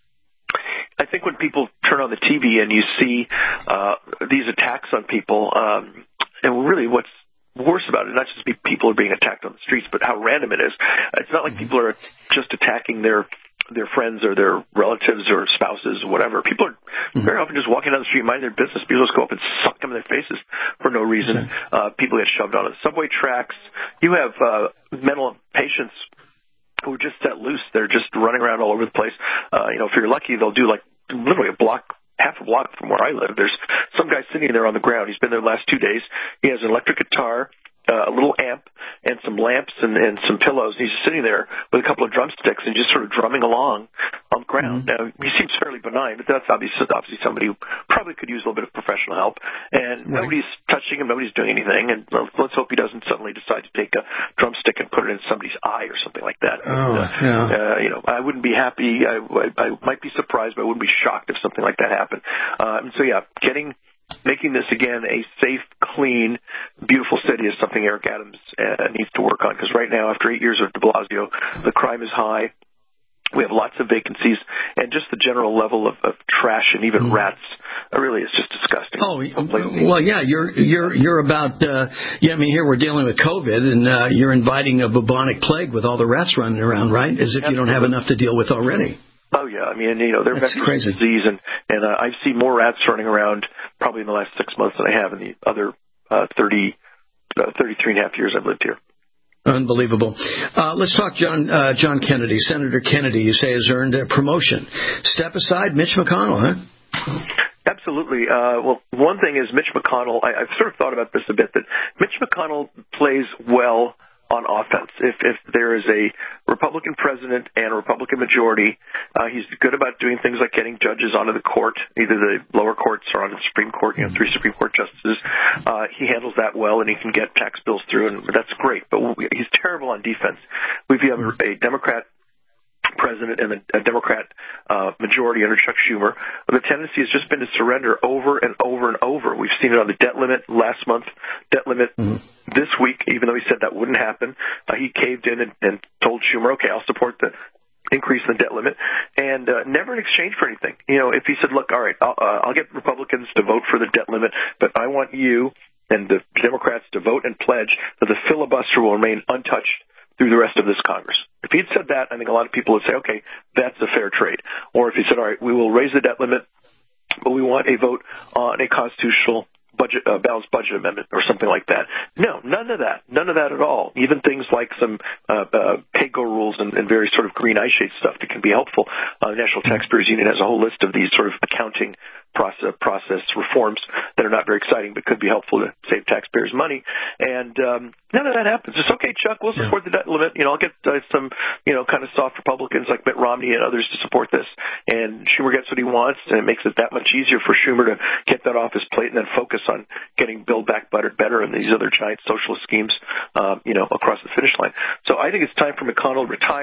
I think when people turn on the T V and you see uh, these attacks on people, um, and really what's worse about it, not just be people are being attacked on the streets, but how random it is. It's not like mm-hmm. people are just attacking their their friends or their relatives or spouses or whatever. People are mm-hmm. very often just walking down the street, minding their business. People just go up and suck them in their faces for no reason. Okay. Uh, people get shoved onto the subway tracks. You have uh, mental patients who are just set loose. They're just running around all over the place. Uh, you know, if you're lucky, they'll do like literally a block half a block from where I live. There's some guy sitting there on the ground. He's been there the last two days. He has an electric guitar, uh, a little amp, and some lamps and, and some pillows. And he's just sitting there with a couple of drumsticks and just sort of drumming along on the ground. Mm-hmm. Now, he seems fairly benign, but that's obviously, obviously somebody who probably could use a little bit of professional help. And right. nobody's touching him. Nobody's doing anything. And well, let's hope he doesn't suddenly decide to take a drumstick and put it in somebody's eye or something like that. Oh, and, uh, yeah. uh, you know, I wouldn't be happy. I, I, I might be surprised, but I wouldn't be shocked if something like that happened. Um, so, yeah, getting... Making this, again, a safe, clean, beautiful city is something Eric Adams uh, needs to work on, because right now, after eight years of de Blasio, the crime is high. We have lots of vacancies, and just the general level of, of trash and even mm. rats uh, really is just disgusting. Oh, well, yeah, you're you're you're about, uh, yeah, I mean, here we're dealing with COVID, and uh, you're inviting a bubonic plague with all the rats running around, right? As if Absolutely. You don't have enough to deal with already. Oh, yeah. I mean, you know, they're vectors of disease, and, and uh, I've seen more rats running around probably in the last six months than I have in the other uh, thirty, uh, thirty-three and a half years I've lived here. Unbelievable. Uh, let's talk John uh, John Kennedy. Senator Kennedy, you say, has earned a promotion. Step aside Mitch McConnell, huh? Absolutely. Uh, well, one thing is Mitch McConnell, I, I've sort of thought about this a bit, that Mitch McConnell plays well on offense. If if there is a Republican president and a Republican majority, uh, he's good about doing things like getting judges onto the court, either the lower courts or on the Supreme Court, you know, three Supreme Court justices. Uh, he handles that well, and he can get tax bills through, and that's great. But he's terrible on defense. We have a Democrat president and a Democrat uh, majority under Chuck Schumer. The tendency has just been to surrender over and over and over. We've seen it on the debt limit last month, debt limit mm-hmm. this week, even though he said that wouldn't happen. Uh, he caved in and, and told Schumer, okay, I'll support the increase in the debt limit, and uh, never in exchange for anything. You know, if he said, look, all right, I'll, uh, I'll get Republicans to vote for the debt limit, but I want you and the Democrats to vote and pledge that the filibuster will remain untouched through the rest of this Congress. If he'd said that, I think a lot of people would say, okay, that's a fair trade. Or if he said, all right, we will raise the debt limit, but we want a vote on a constitutional budget, uh, balanced budget amendment or something like that. No, none of that. None of that at all. Even things like some uh, uh, pay-go rules and, and various sort of green eye shade stuff that can be helpful. Uh, the National Taxpayers Union has a whole list of these sort of accounting process, process reforms that are not very exciting but could be helpful to save taxpayers money. And um, none of that happens. It's okay, Chuck, we'll support yeah. the debt limit. You know, I'll get uh, some, you know, kind of soft Republicans like Mitt Romney and others to support this. And Schumer gets what he wants, and it makes it that much easier for Schumer to get that off his plate and then focus on getting Build Back Better better and these other giant socialist schemes, um, you know, across the finish line. So I think it's time for McConnell to retire.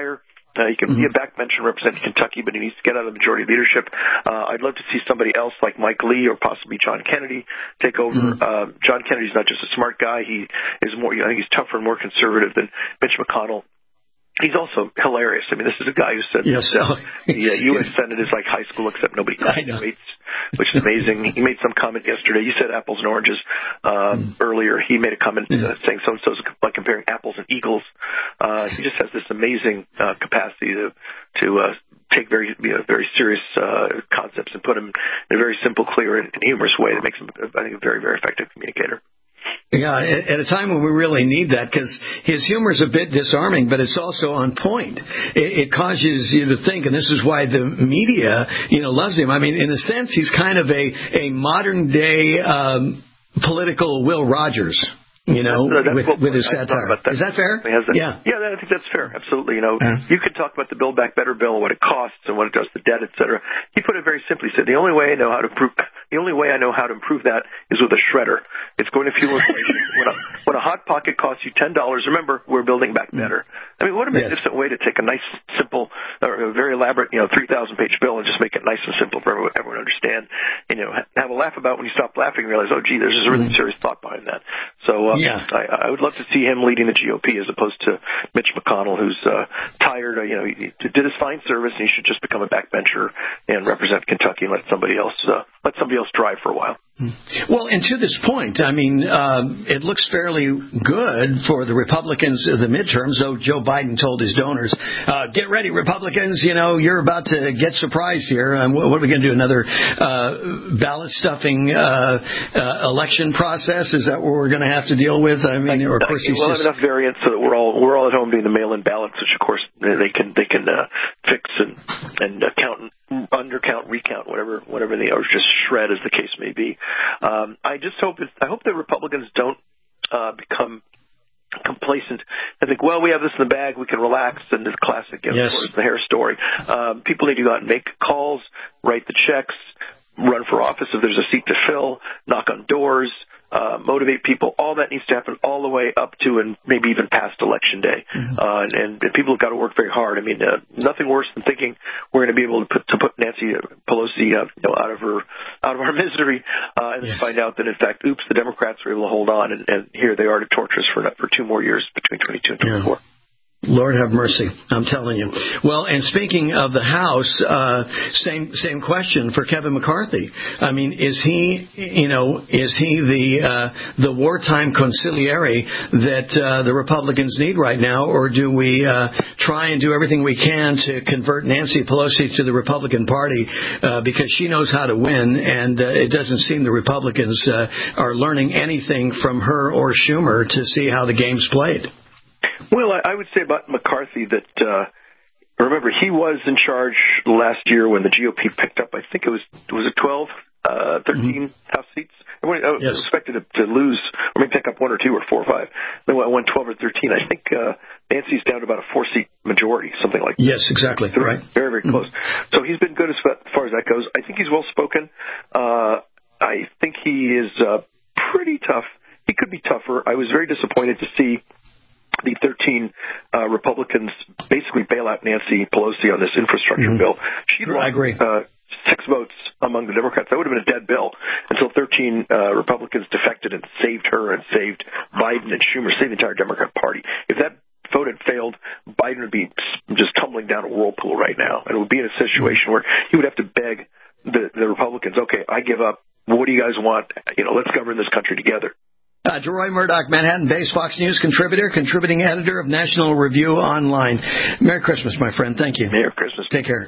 Uh, he can mm-hmm. be a backbencher and represent Kentucky, but he needs to get out of the majority leadership. Uh, I'd love to see somebody else like Mike Lee or possibly John Kennedy take over. Mm-hmm. Uh, John Kennedy's not just a smart guy. He is more, I think he's tougher and more conservative than Mitch McConnell. He's also hilarious. I mean, this is a guy who said yes. that uh, the uh, U S Senate is like high school, except nobody graduates, which is amazing. He made some comment yesterday. You said apples and oranges uh, mm. earlier. He made a comment uh, saying so-and-so's like comparing apples and eagles. Uh, he just has this amazing uh, capacity to to uh, take very you know, very serious uh, concepts and put them in a very simple, clear, and humorous way that makes him, I think, a very, very effective communicator. Yeah, at a time when we really need that, because his humor is a bit disarming, but it's also on point. It, it causes you to think, and this is why the media, you know, loves him. I mean, in a sense, he's kind of a, a modern day um, political Will Rogers. You know, that's, that's with, with his satire. That. Is that fair? That. Yeah. Yeah, I think that's fair. Absolutely. You know, uh, you could talk about the Build Back Better bill, what it costs and what it does to debt, et cetera. He put it very simply. He said, the only way I know how to improve, the only way I know how to improve that is with a shredder. It's going to fuel inflation. when, a, when a Hot Pocket costs you ten dollars, remember, we're building back better. I mean, what a magnificent yes. way to take a nice, simple, or a very elaborate, you know, three thousand page bill and just make it nice and simple for everyone, everyone to understand. You know, have a laugh about when you stop laughing and realize, oh, gee, there's a really serious thought behind that. So uh, yeah. I, I would love to see him leading the G O P as opposed to Mitch McConnell, who's uh, tired. Uh, you know, he, he did his fine service, and he should just become a backbencher and represent Kentucky and let somebody else uh, let somebody else drive for a while. Well, and to this point, I mean, um, it looks fairly good for the Republicans in the midterms, though Joe Biden told his donors, uh, get ready, Republicans, you know, you're about to get surprised here. Um, what, what are we going to do, another uh, ballot stuffing uh, uh, election process? Is that what we're going to have to deal with? I mean, or of course he's we'll just... have enough variants so that we're all we're all at home doing the mail-in ballots, which of course they can they can uh, fix and and uh, count, undercount, recount, whatever whatever they are, just shred as the case may be. Um, I just hope it's, I hope that Republicans don't uh, become complacent and think, well, we have this in the bag, we can relax, and the classic, you know, yes. the hair story. Um, people need to go out and make calls, write the checks, run for office if there's a seat to fill, knock on doors, uh, motivate people. All that needs to happen all the way up to and maybe even past Election Day. Mm-hmm. Uh, and, and, and people have got to work very hard. I mean, uh, nothing worse than thinking we're going to be able to put, to put Nancy Pelosi uh, you know, out of her out of our misery, uh, and yes. then find out that in fact, oops, the Democrats were able to hold on, and, and here they are to torture us for for two more years between twenty-two and twenty-four. Yeah. Lord have mercy, I'm telling you. Well, and speaking of the House, uh, same same question for Kevin McCarthy. I mean, is he, you know, is he the uh, the wartime conciliary that uh, the Republicans need right now, or do we uh, try and do everything we can to convert Nancy Pelosi to the Republican Party uh, because she knows how to win, and uh, it doesn't seem the Republicans uh, are learning anything from her or Schumer to see how the game's played? Well, I would say about McCarthy that, uh, remember, he was in charge last year when the G O P picked up, I think it was, was it twelve, uh, thirteen mm-hmm. House seats? Everyone uh, yes. expected to, to lose, or maybe pick up one or two or four or five. Then I went twelve or thirteen. I think uh, Nancy's down to about a four-seat majority, something like that. Yes, exactly. So right. Very, very close. Mm-hmm. So he's been good as far as that goes. I think he's well-spoken. Uh, I think he is uh, pretty tough. He could be tougher. I was very disappointed to see the thirteen uh, Republicans basically bail out Nancy Pelosi on this infrastructure mm-hmm. bill. She lost I agree. Uh, six votes among the Democrats. That would have been a dead bill until thirteen uh, Republicans defected and saved her and saved Biden and Schumer, saved the entire Democrat Party. If that vote had failed, Biden would be just tumbling down a whirlpool right now. And it would be in a situation where he would have to beg the, the Republicans, okay, I give up. What do you guys want? You know, let's govern this country together. Uh, DeRoy Murdoch, Manhattan-based Fox News contributor, contributing editor of National Review Online. Merry Christmas, my friend. Thank you. Merry Christmas. Take care.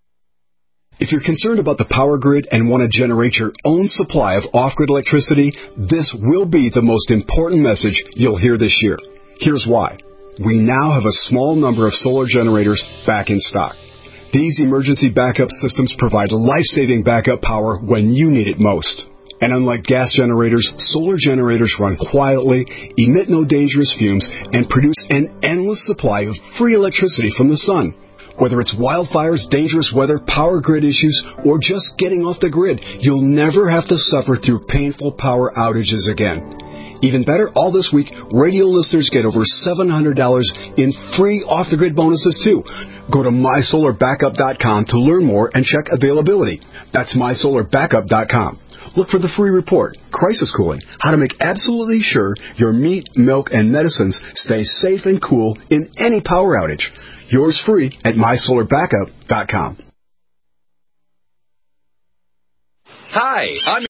If you're concerned about the power grid and want to generate your own supply of off-grid electricity, this will be the most important message you'll hear this year. Here's why. We now have a small number of solar generators back in stock. These emergency backup systems provide life-saving backup power when you need it most. And unlike gas generators, solar generators run quietly, emit no dangerous fumes, and produce an endless supply of free electricity from the sun. Whether it's wildfires, dangerous weather, power grid issues, or just getting off the grid, you'll never have to suffer through painful power outages again. Even better, all this week, radio listeners get over seven hundred dollars in free off-the-grid bonuses, too. Go to my solar backup dot com to learn more and check availability. That's my solar backup dot com. Look for the free report, Crisis Cooling, how to make absolutely sure your meat, milk, and medicines stay safe and cool in any power outage. Yours free at my solar backup dot com. Hi, I'm